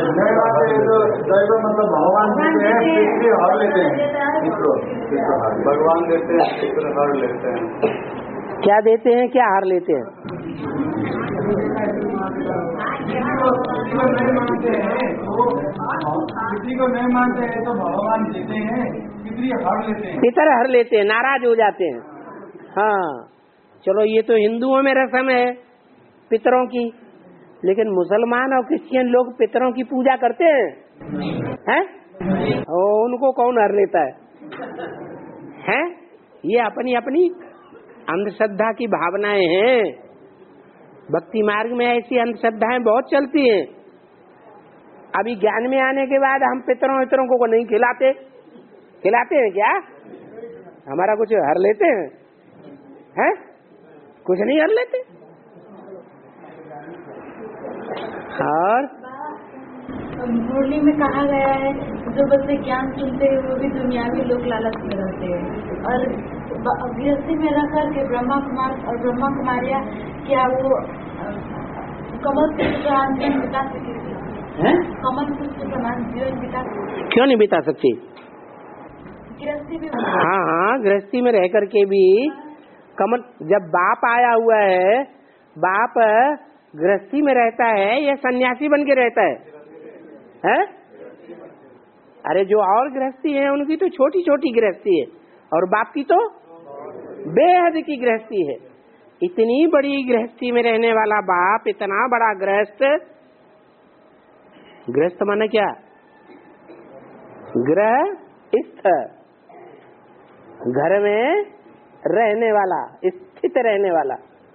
मतलब भगवान देते हैं, पितृ हार लेते हैं। भगवान देते हैं, पितृ हार लेते हैं। क्या देते हैं, क्या हार लेते हैं? किसी को नहीं मानते हैं तो भगवान देते हैं, पितृ हार लेते हैं। पितर हर लेते हैं, नाराज हो जाते हैं। हाँ, चलो ये तो हिंदुओं में रस्म है पितरों की, लेकिन मुसलमान और क्रिश्चियन लोग पितरों की पूजा करते हैं, हैं? और उनको कौन हर लेता है? हैं? ये अपनी अपनी अंधश्रद्धा की भावनाएं हैं। भक्ति मार्ग में ऐसी अंधश्रद्धाएं बहुत चलती हैं। अभी ज्ञान में आने के बाद हम पितरों पितरों को नहीं खिलाते, खिलाते हैं क्या? हमारा कुछ हर लेते हैं, हैं? कुछ नहीं हर लेते। और मुरली में कहा गया है जो बच्चे ज्ञान सुनते हैं वो भी दुनियावी लोग लालच में रहते हैं, और गृहस्थी में रह करके ब्रह्मा कुमार और ब्रह्मा कुमारियाँ क्या वो कमल पुष्प जीवन बिता सकेगी? कमल पुष्प समान जीवन बिता सकेगी? क्यों नहीं बिता सकती? गृहस्थी में। हाँ हाँ, गृहस्थी में रह करके भी कमल, जब बाप आया हुआ है, बाप गृहस्थी में रहता है या सन्यासी बन के रहता है, हैं? अरे जो और गृहस्थी है उनकी तो छोटी छोटी गृहस्थी है, और बाप की तो बेहद की गृहस्थी है। इतनी बड़ी गृहस्थी में रहने वाला बाप, इतना बड़ा गृहस्थ, गृहस्थ माने क्या? गृह स्थ, घर में रहने वाला, स्थित रहने वाला।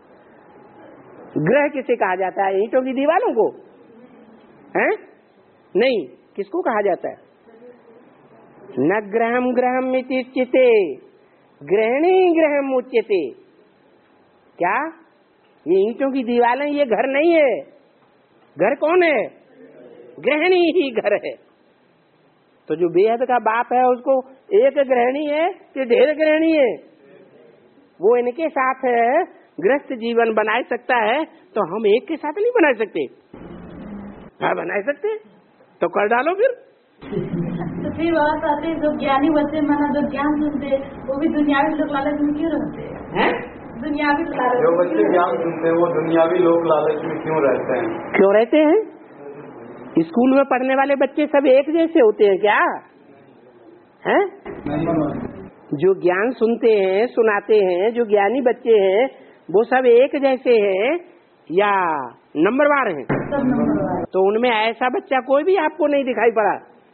ग्रह किसे कहा जाता है? ईंटों की दीवारों को? हैं? नहीं, किसको कहा जाता है? न ग्रहम ग्रहम इति उच्यते ग्रहणी ग्रहम उच्यते। क्या ये ईंटों की दीवारें ये घर नहीं है? घर कौन है? ग्रहणी ही घर है। तो जो बेहद का बाप है उसको एक ग्रहणी है कि ढेर ग्रहणी है? वो इनके साथ है गृहस्थ जीवन बना सकता है, तो हम एक के साथ नहीं बना सकते? हाँ बना सकते, तो कर डालो फिर। तो फिर बात आते जो ज्ञानी बच्चे माना जो ज्ञान सुनते वो भी दुनियावी लोग लालच में क्यों रहते हैं? दुनियावी लालच, जो बच्चे ज्ञान सुनते हैं वो दुनियावी लोग लालच में क्यों रहते हैं? क्यों रहते हैं? स्कूल में पढ़ने वाले बच्चे सब एक जैसे होते हैं क्या? हैं? जो ज्ञान सुनते हैं, सुनाते हैं, जो ज्ञानी बच्चे हैं वो सब एक जैसे हैं या नंबरवार हैं? सब नंबरवार। तो उनमें ऐसा बच्चा कोई भी आपको नहीं दिखाई पड़ा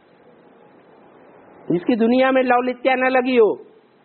जिसकी दुनिया में लौलित्या न लगी हो,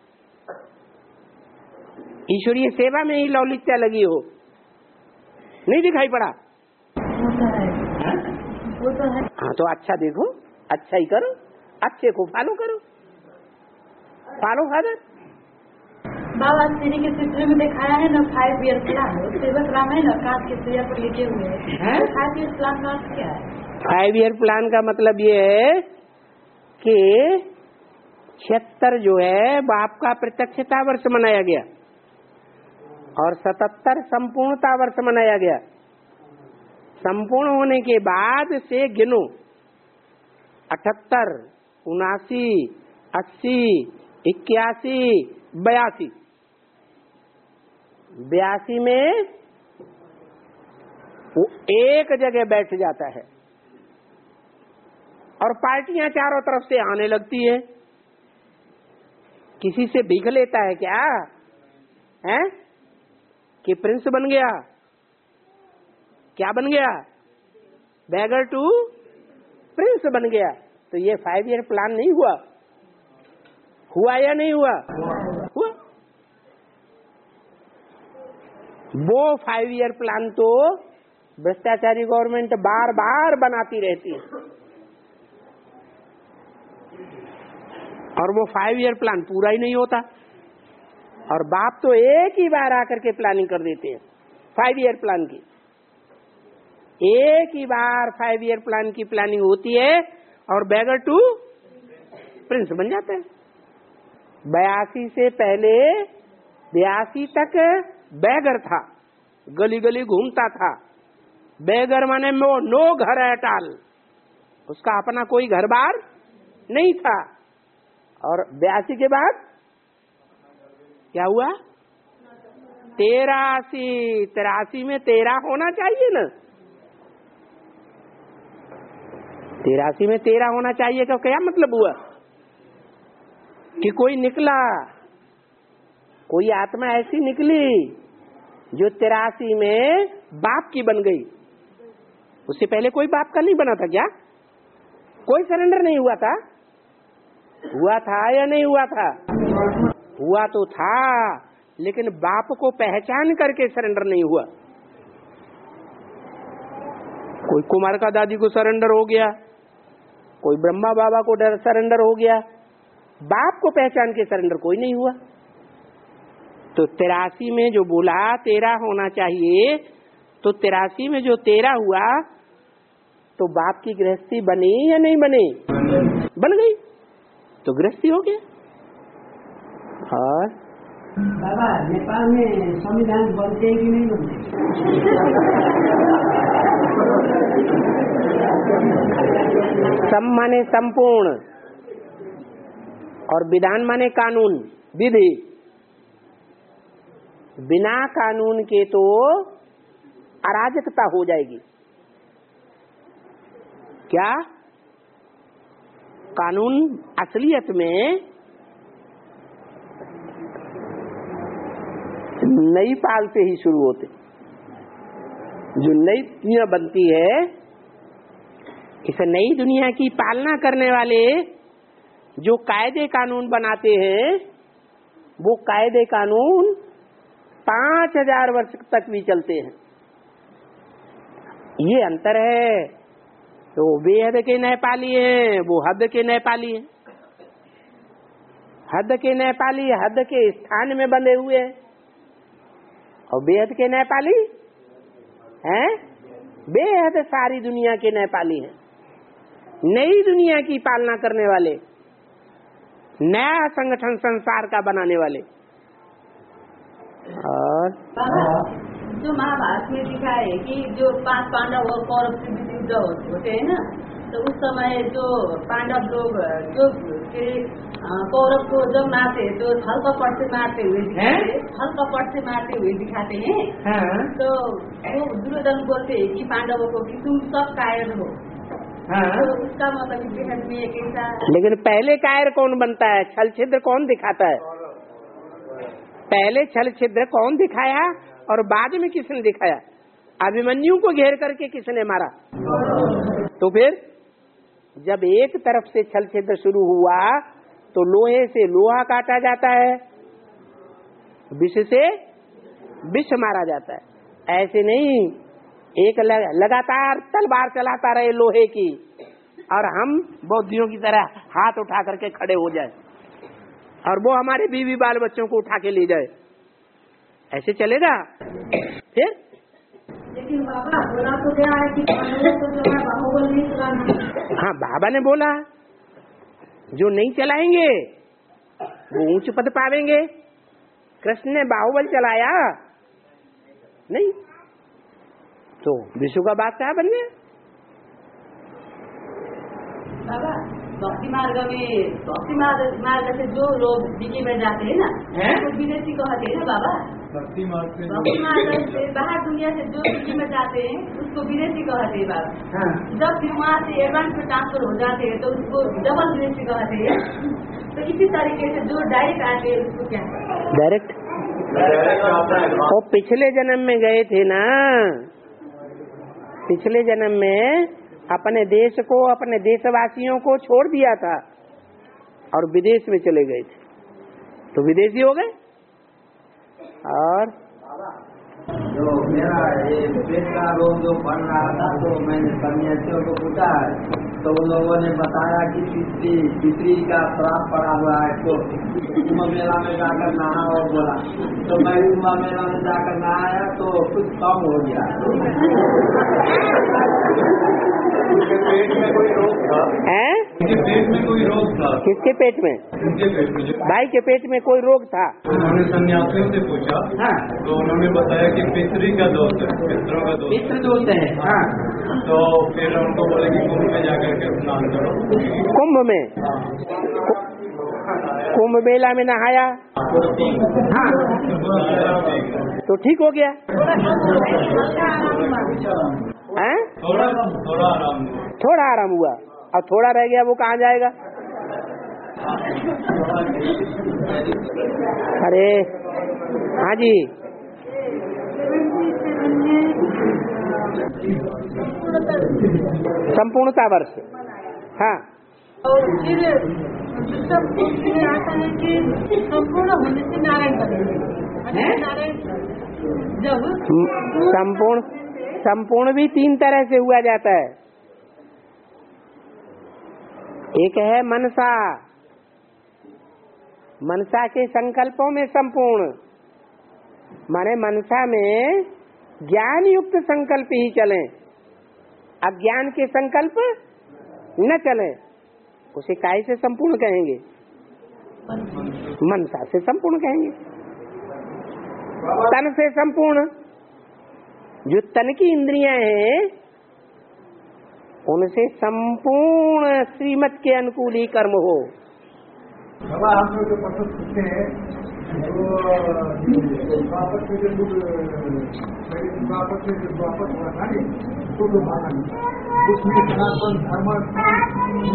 ईश्वरीय सेवा में ही लौलित्या लगी हो? नहीं दिखाई पड़ा? वो तो है, वो तो है। हाँ तो अच्छा देखो, अच्छा ही करो, अच्छे को फॉलो करो, फॉलो फादर। बाबा श्री के चित्र में दिखाया है ना फाइव ईयर प्लान, सेवक राम है ना काट के सिया पर लिखे हुए हैं। फाइव ईयर प्लान का अर्थ क्या है? फाइव ईयर प्लान का मतलब ये है कि छिहत्तर जो है बाप का प्रत्यक्षता वर्ष मनाया गया और सतहत्तर संपूर्णता वर्ष मनाया गया। संपूर्ण होने के बाद से गिनो अठहत्तर, उनासी, अस्सी, इक्यासी, बयासी। बयासी में वो एक जगह बैठ जाता है और पार्टियां चारों तरफ से आने लगती है। किसी से भीख लेता है क्या? हैं? कि प्रिंस बन गया? क्या बन गया? बैगर टू प्रिंस बन गया। तो ये फाइव ईयर प्लान नहीं हुआ? हुआ या नहीं हुआ? हुआ। वो फाइव ईयर प्लान तो भ्रष्टाचारी गवर्नमेंट बार बार बनाती रहती है और वो फाइव ईयर प्लान पूरा ही नहीं होता। और बाप तो एक ही बार आकर के प्लानिंग कर देते हैं फाइव ईयर प्लान की। एक ही बार फाइव ईयर प्लान की प्लानिंग होती है और बैगर टू प्रिंस बन जाते हैं। बयासी से पहले बयासी तक बैगर था, गली गली घूमता था। बैगर माने वो नो घर अटाल, उसका अपना कोई घर बार नहीं था। और बयासी के बाद क्या हुआ? तेरासी। तेरासी में तेरह होना चाहिए ना? तेरासी में तेरह होना चाहिए का क्या मतलब हुआ? कि कोई निकला, कोई आत्मा ऐसी निकली जो तिरासी में बाप की बन गई। उससे पहले कोई बाप का नहीं बना था क्या? कोई सरेंडर नहीं हुआ था? हुआ था या नहीं हुआ था? हुआ तो था, लेकिन बाप को पहचान करके सरेंडर नहीं हुआ। कोई कुमार का दादी को सरेंडर हो गया, कोई ब्रह्मा बाबा को सरेंडर हो गया, बाप को पहचान के सरेंडर कोई नहीं हुआ। तो तिरासी में जो बोला तेरह होना चाहिए, तो तिरासी में जो तेरह हुआ तो बाप की गृहस्थी बनी या नहीं बनी? बन गई, तो गृहस्थी हो गया। और बाबा नेपाल में संविधान बनते कि नहीं बनते? सम माने संपूर्ण और विधान माने कानून, विधि। बिना कानून के तो अराजकता हो जाएगी। क्या? कानून असलियत में नई पाल से ही शुरू होते। जो नई दुनिया बनती है, इस नई दुनिया की पालना करने वाले जो कायदे कानून बनाते हैं वो कायदे कानून पांच हजार वर्ष तक भी चलते हैं। ये अंतर है। तो बेहद के न्यायपाली हैं, वो हद के न्यायपाली हैं। हद के न्यायपाली हद के स्थान में बंधे हुए हैं, और बेहद के न्यायपाली हैं बेहद सारी दुनिया के न्यायपाली हैं, नई दुनिया की पालना करने वाले, नया संगठन संसार का बनाने वाले। और जो महाभारत में लिखा है कि जो पांच पांडव और कौरव के बीच युद्ध होते हैं ना, तो उस समय जो पांडव लोग जो कौरव को जब मारते तो थल कपट से मारते हुए दिखाते, थल कपट से मारते हुए दिखाते हैं। हाँ। तो वो दुर्योधन बोलते हैं कि पांडवों को कि तुम सब कायर हो। हाँ। तो उसका मतलब बेहद में एक ऐसा। लेकिन पहले कायर कौन बनता है? छल छिद्र कौन दिखाता है? पहले छल छिद्र कौन दिखाया और बाद में किसने दिखाया? अभिमन्यु को घेर करके किसने मारा? तो फिर जब एक तरफ से छल छिद्र शुरू हुआ तो लोहे से लोहा काटा जाता है, विष से विष मारा जाता है। ऐसे नहीं एक लगातार तलवार चलाता रहे लोहे की और हम बौद्धियों की तरह हाथ उठा करके खड़े हो जाए और वो हमारे बीवी बाल बच्चों को उठा के ले जाए, ऐसे चलेगा? फिर लेकिन बाबा बोला तो क्या है कि तो जो है बाहुबल नहीं चलाना। हाँ, बाबा ने बोला जो नहीं चलाएंगे वो ऊंच पद पावेंगे। कृष्ण ने बाहुबल चलाया नहीं तो विश्व का बादशाह बन गया। बाबा भक्ति मार्ग में भक्ति मार्ग मार्ग से जो लोग दिल्ली में जाते हैं ना, तो विदेशी कहते हैं ना बाबा। भक्ति मार्ग से भक्ति मार्ग से बाहर दुनिया से जो दिल्ली में जाते हैं उसको विदेशी कहते हैं बाबा। हाँ। जब फिर वहाँ से एडवांस में ट्रांसफर हो जाते हैं तो उसको डबल विदेशी कहते हैं। तो इसी तरीके से जो डायरेक्ट आते हैं उसको क्या डायरेक्ट? वो पिछले जन्म में गए थे ना, पिछले जन्म में अपने देश को अपने देशवासियों को छोड़ दिया था और विदेश में चले गए थे तो विदेशी हो गए। और जो मेरा ये पेट का रोग जो बन रहा था तो मैंने सन्यासियों को पूछा तो उन लोगों ने बताया कि पितरी पितरी का श्राप पड़ा हुआ है, तो कुंभ मेला में जाकर नहा और बोला तो मैं कुंभ मेला में जाकर नहाया तो कुछ कम हो गया। उसके पेट में कोई रोग था? हैं? उसके पेट में कोई रोग था? किसके पेट में? उनके पेट में। भाई के पेट में कोई रोग था? उन्होंने सन्यासियों से पूछा। हाँ। तो उन्होंने बताया कि पितरी का दोष है, पितरों का दोष। पितृ दोष है। हाँ। तो फिर उनको बोले कि कुंभ में जाकर के स्नान करो। कुंभ में? कुंभ मेला में नहाया हाँ तो ठीक हो गया। हैं? थोड़ा थोड़ा आराम हुआ। थोड़ा आराम हुआ और थोड़ा रह गया वो कहाँ जाएगा? अरे हाँ जी, संपूर्णता वर्ष। हाँ, और फिर सबको आता है कि संपूर्ण होने से नारायण बने। नारायण जब संपूर्ण संपूर्ण भी तीन तरह से हुआ जाता है। एक है मनसा, मनसा के संकल्पों में संपूर्ण, माने मनसा में ज्ञान युक्त संकल्प ही चलें, अज्ञान के संकल्प न चलें, उसे काय से संपूर्ण कहेंगे? मनसा से संपूर्ण कहेंगे। तन से संपूर्ण, जो तन की इंद्रियां हैं उनसे संपूर्ण श्रीमत के अनुकूल ही कर्म हो। बाबा हम लोग जो प्रश्न पूछते हैं वो वापस में जो वापस में जो वापस हुआ था तो तो माना नहीं उसमें सनातन धर्म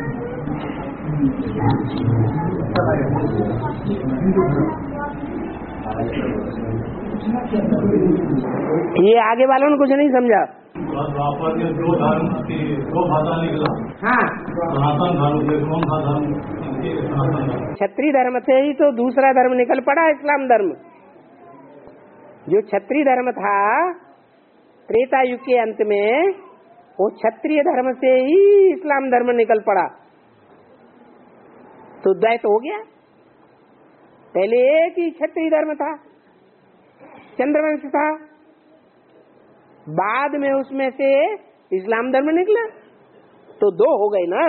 ये आगे वालों ने कुछ नहीं समझा। वापस में दो धर्म की दो भाषा निकला। हाँ सनातन धर्म से कौन सा धर्म? सनातन धर्म। क्षत्रिय धर्म से ही तो दूसरा धर्म निकल पड़ा, इस्लाम धर्म। जो क्षत्रिय धर्म था त्रेता युग के अंत में, वो क्षत्रिय धर्म से ही इस्लाम धर्म निकल पड़ा। तो द्वैत हो गया। पहले एक ही क्षत्रिय धर्म था, चंद्रवंश था, बाद में उसमें से इस्लाम धर्म निकला, तो दो हो गए ना।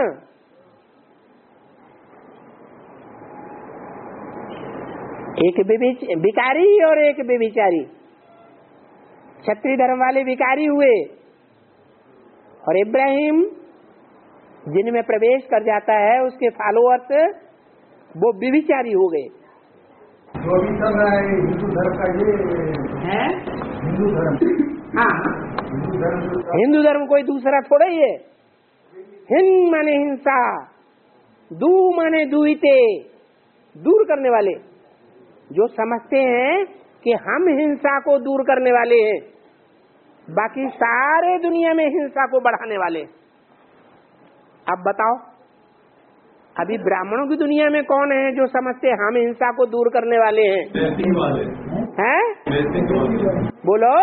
एक भिखारी और एक बेविचारी। क्षत्रिय धर्म वाले भिखारी हुए और इब्राहिम जिनमें प्रवेश कर जाता है उसके फॉलोअर्स वो बेविचारी हो गए। जो भी चल रहा है हिंदू धर्म का ये है हिंदू धर्म। हाँ, हिंदू धर्म हिंदू धर्म कोई दूसरा थोड़ा ही है। हिंद माने हिंसा, दू माने दुहिते, दूर करने वाले। जो समझते हैं कि हम हिंसा को दूर करने वाले हैं, बाकी सारे दुनिया में हिंसा को बढ़ाने वाले। अब बताओ, अभी ब्राह्मणों की दुनिया में कौन है जो समझते हम हिंसा को दूर करने वाले हैं? हैं? बोलो।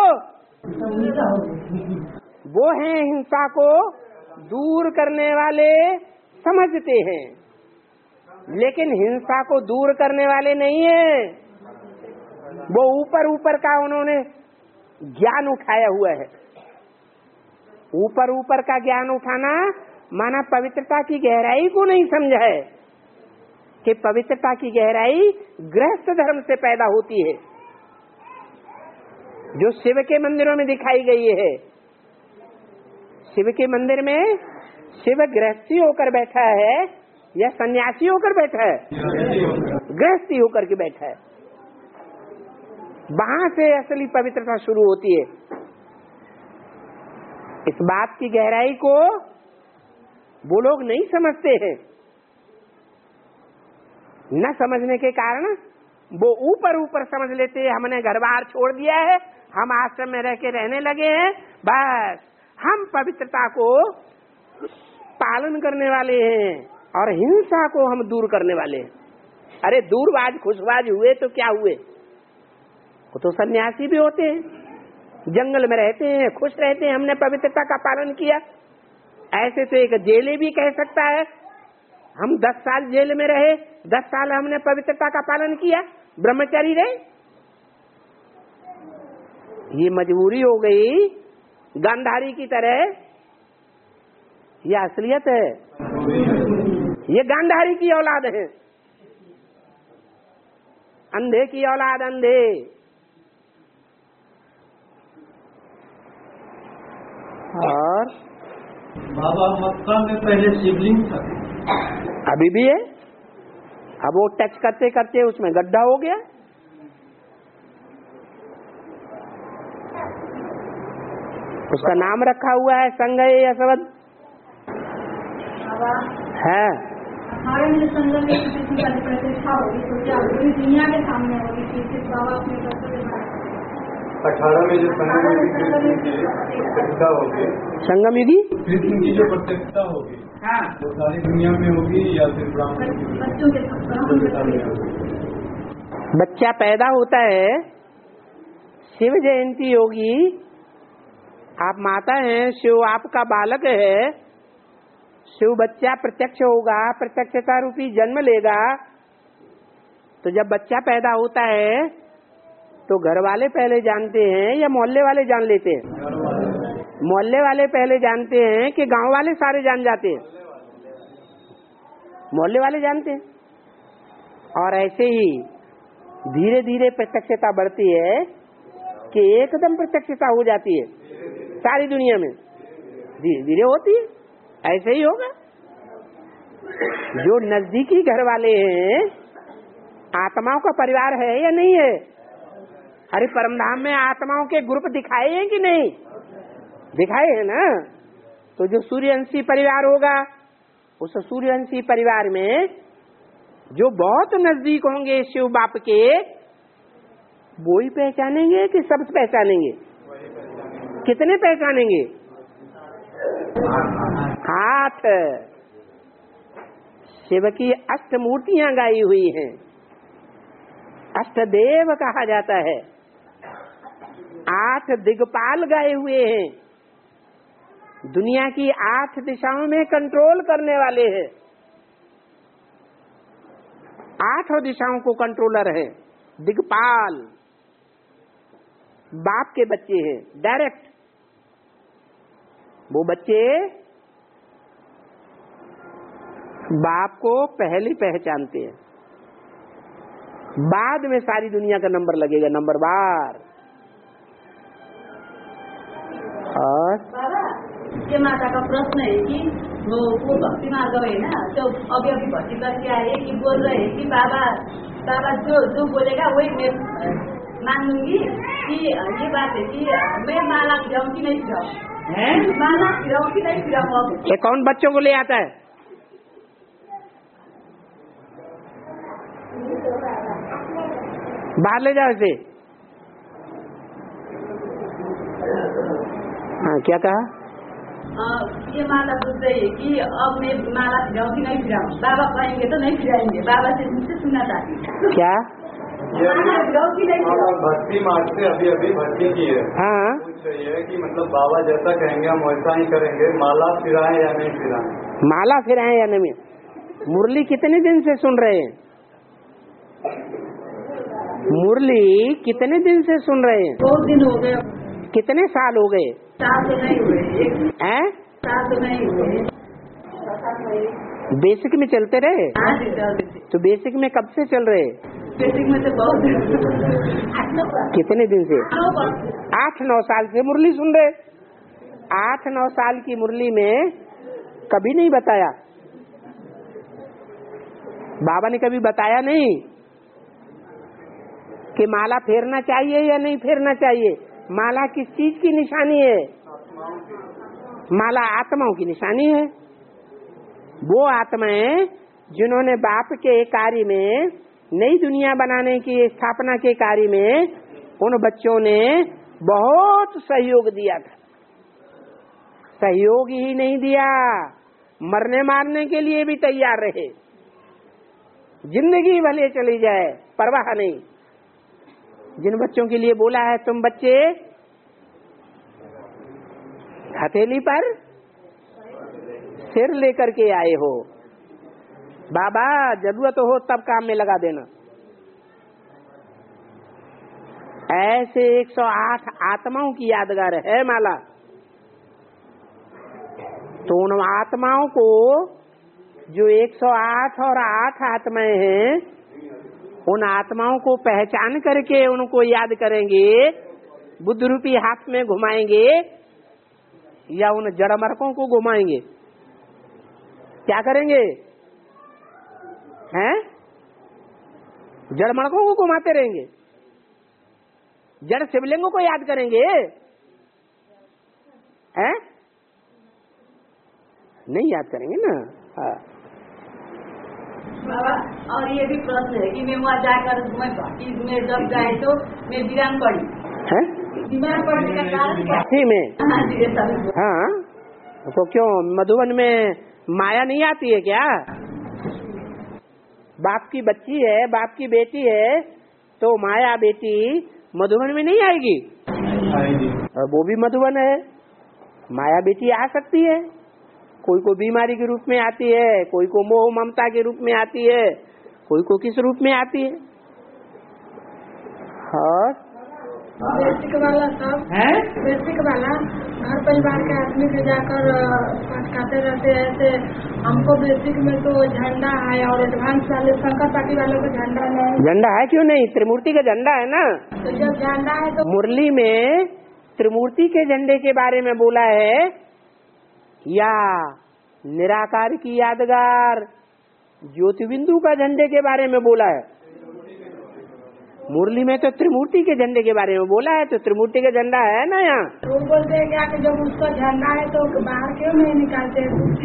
वो हैं हिंसा को दूर करने वाले, समझते हैं, लेकिन हिंसा को दूर करने वाले नहीं है। वो ऊपर ऊपर का उन्होंने ज्ञान उठाया हुआ है। ऊपर ऊपर का ज्ञान उठाना माना पवित्रता की गहराई को नहीं समझा है कि पवित्रता की गहराई गृहस्थ धर्म से पैदा होती है, जो शिव के मंदिरों में दिखाई गई है। शिव के मंदिर में शिव गृहस्थी होकर बैठा है या सन्यासी होकर बैठा है? गृहस्थी होकर के बैठा है। वहां से असली पवित्रता शुरू होती है। इस बात की गहराई को वो लोग नहीं समझते हैं। न समझने के कारण वो ऊपर ऊपर समझ लेते हैं, हमने घर बार छोड़ दिया है, हम आश्रम में रह के रहने लगे हैं, बस हम पवित्रता को पालन करने वाले हैं और हिंसा को हम दूर करने वाले हैं। अरे दूरबाज खुशबाज हुए तो क्या हुए? वो तो सन्यासी भी होते हैं, जंगल में रहते हैं, खुश रहते हैं, हमने पवित्रता का पालन किया। ऐसे तो एक जेले भी कह सकता है हम दस साल जेल में रहे, दस साल हमने पवित्रता का पालन किया, ब्रह्मचारी रहे। ये मजबूरी हो गई गांधारी की तरह। ये असलियत है, ये गांधारी की औलाद है, अंधे की औलाद अंधे। और बाबा मक्का में पहले शिवलिंग था, अभी भी है। अब वो टच करते करते उसमें गड्ढा हो गया। उसका नाम रखा हुआ है संगय यसवद है। हमारे में संगम में किसी का प्रतिष्ठा होगी तो क्या पूरी दुनिया के सामने होगी कि सिर्फ बाबा अपने अठारह में जो संगम की प्रतिष्ठा होगी, संगम युगी कृष्ण की जो प्रतिष्ठा होगी वो सारी दुनिया में होगी या सिर्फ ब्राह्मण की? बच्चों के सामने? बच्चा पैदा होता है, शिव जयंती होगी, आप माता हैं, शिव आपका बालक है, शिव बच्चा प्रत्यक्ष होगा, प्रत्यक्षता रूपी जन्म लेगा। तो जब बच्चा पैदा होता है तो घर वाले पहले जानते हैं या मोहल्ले वाले जान लेते हैं? मोहल्ले वाले पहले जानते हैं कि गांव वाले सारे जान जाते हैं? मोहल्ले वाले जानते हैं। और ऐसे ही धीरे धीरे प्रत्यक्षता बढ़ती है कि एकदम प्रत्यक्षता हो जाती है सारी दुनिया में, धीरे धीरे होती है। ऐसे ही होगा। जो नजदीकी घर वाले हैं, आत्माओं का परिवार है या नहीं है? अरे परमधाम में आत्माओं के ग्रुप दिखाए हैं कि नहीं? दिखाए हैं ना। तो जो सूर्यवंशी परिवार होगा, उस सूर्यवंशी परिवार में जो बहुत नजदीक होंगे शिव बाप के, वो ही पहचानेंगे कि सब पहचानेंगे? कितने पहचानेंगे? हाथ। शिव की अष्ट मूर्तियां गाई हुई हैं, अष्टदेव कहा जाता है, आठ दिग्पाल गाए हुए हैं, दुनिया की आठ दिशाओं में कंट्रोल करने वाले हैं, आठों दिशाओं को कंट्रोलर है, दिग्पाल। बाप के बच्चे हैं डायरेक्ट, वो बच्चे बाप को पहले पहचानते हैं, बाद में सारी दुनिया का नंबर लगेगा, नंबर बार। और बाबा, ये माता का प्रश्न है कि वो वो भक्ति मार्ग है ना, तो अभी अभी भक्ति करके आए कि बोल रहे हैं कि बाबा बाबा जो जो बोलेगा वही मैं मान लूंगी, कि ये बात है कि मैं माला फिराऊं कि नहीं फिराऊं, माला फिराऊं कि नहीं फिराऊं। ये कौन बच्चों को ले आता है? बाहर ले जाओ इसे। हाँ, क्या कहा? आ, ये माता पूछ रही है कि अब मैं माला फिराऊं कि नहीं फिराऊं, बाबा कहेंगे तो नहीं फिराएंगे, बाबा से मुझसे सुनना चाहती हूँ। क्या माला फिराऊं कि नहीं फिराऊं? भक्ति मार्ग से अभी अभी भक्ति की है। हाँ, पूछ रही है कि मतलब बाबा जैसा कहेंगे हम वैसा ही करेंगे, माला फिराएं या नहीं फिराएं? माला फिराएं या नहीं? मुरली कितने दिन से सुन रहे हैं? मुरली कितने दिन से सुन रहे हैं? बहुत दिन हो गए। कितने साल हो गए? साल तो नहीं हुए। हैं? साल तो नहीं हुए। बेसिक में चलते रहे? हाँ जी, चलते थे। तो बेसिक में कब से चल रहे? बेसिक में तो बहुत दिन। कितने दिन से? आठ नौ साल से मुरली सुन रहे। आठ नौ साल की मुरली में कभी नहीं बताया, बाबा ने कभी बताया नहीं कि माला फेरना चाहिए या नहीं फेरना चाहिए। माला किस चीज की निशानी है? माला आत्माओं की निशानी है। वो आत्माएं जिन्होंने बाप के कार्य में, नई दुनिया बनाने की स्थापना के कार्य में, उन बच्चों ने बहुत सहयोग दिया था। सहयोग ही नहीं दिया, मरने मारने के लिए भी तैयार रहे। जिंदगी भले चली जाए परवाह नहीं। जिन बच्चों के लिए बोला है तुम बच्चे हथेली पर सिर लेकर के आए हो, बाबा जरूरत हो तब काम में लगा देना। ऐसे एक सौ आठ आत्माओं की यादगार है माला। तो उन आत्माओं को, जो एक सौ आठ और आठ आत्माएं हैं, उन आत्माओं को पहचान करके उनको याद करेंगे, बुद्ध रूपी हाथ में घुमाएंगे या उन जड़मरकों को घुमाएंगे? क्या करेंगे? हैं? जड़मरकों को घुमाते रहेंगे? जड़ शिवलिंगों को याद करेंगे? हैं? नहीं याद करेंगे ना। हाँ। बाबा, और ये भी प्रश्न है कि मैं वहाँ जाकर मैं भक्ति में जब जाए तो मैं बीमार पड़ी है? बीमार पड़ने का कारण क्या? भक्ति में? हाँ जी, ऐसा भी। हाँ, तो क्यों मधुबन में माया नहीं आती है क्या? बाप की बच्ची है, बाप की बेटी है, तो माया बेटी मधुबन में नहीं आएगी? वो भी मधुबन है, माया बेटी आ सकती है। कोई को बीमारी के रूप में आती है, कोई को मोह ममता के रूप में आती है, कोई को किस रूप में आती है। और बेसिक वाला सब है, बेसिक वाला घर परिवार के आदमी से जाकर पटकाते रहते हैं। ऐसे हमको बेसिक में तो झंडा है और एडवांस वाले शंकर पार्टी वालों को झंडा नहीं। झंडा है क्यों नहीं? त्रिमूर्ति का झंडा है ना। तो जब झंडा है तो मुरली में त्रिमूर्ति के झंडे के बारे में बोला है या निराकार की यादगार ज्योति बिंदु का झंडे के बारे में बोला है? मुरली में तो त्रिमूर्ति के झंडे के बारे में बोला है, तो त्रिमूर्ति का झंडा है ना यहाँ। वो बोलते हैं क्या कि जब उसका झंडा है तो बाहर क्यों नहीं निकालते?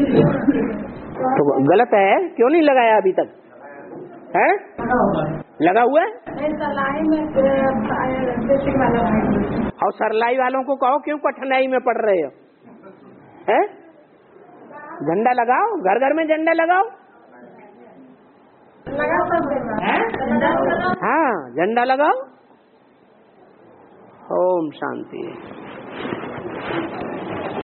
तो गलत है, क्यों नहीं लगाया अभी तक? है लगा हुआ है? सरलाई में बेसिक वाला है। और सरलाई वालों को कहो क्यों कठिनाई में पड़ रहे हो? है झंडा लगाओ, घर घर में झंडा लगाओ। हाँ, झंडा लगाओ। ओम शांति।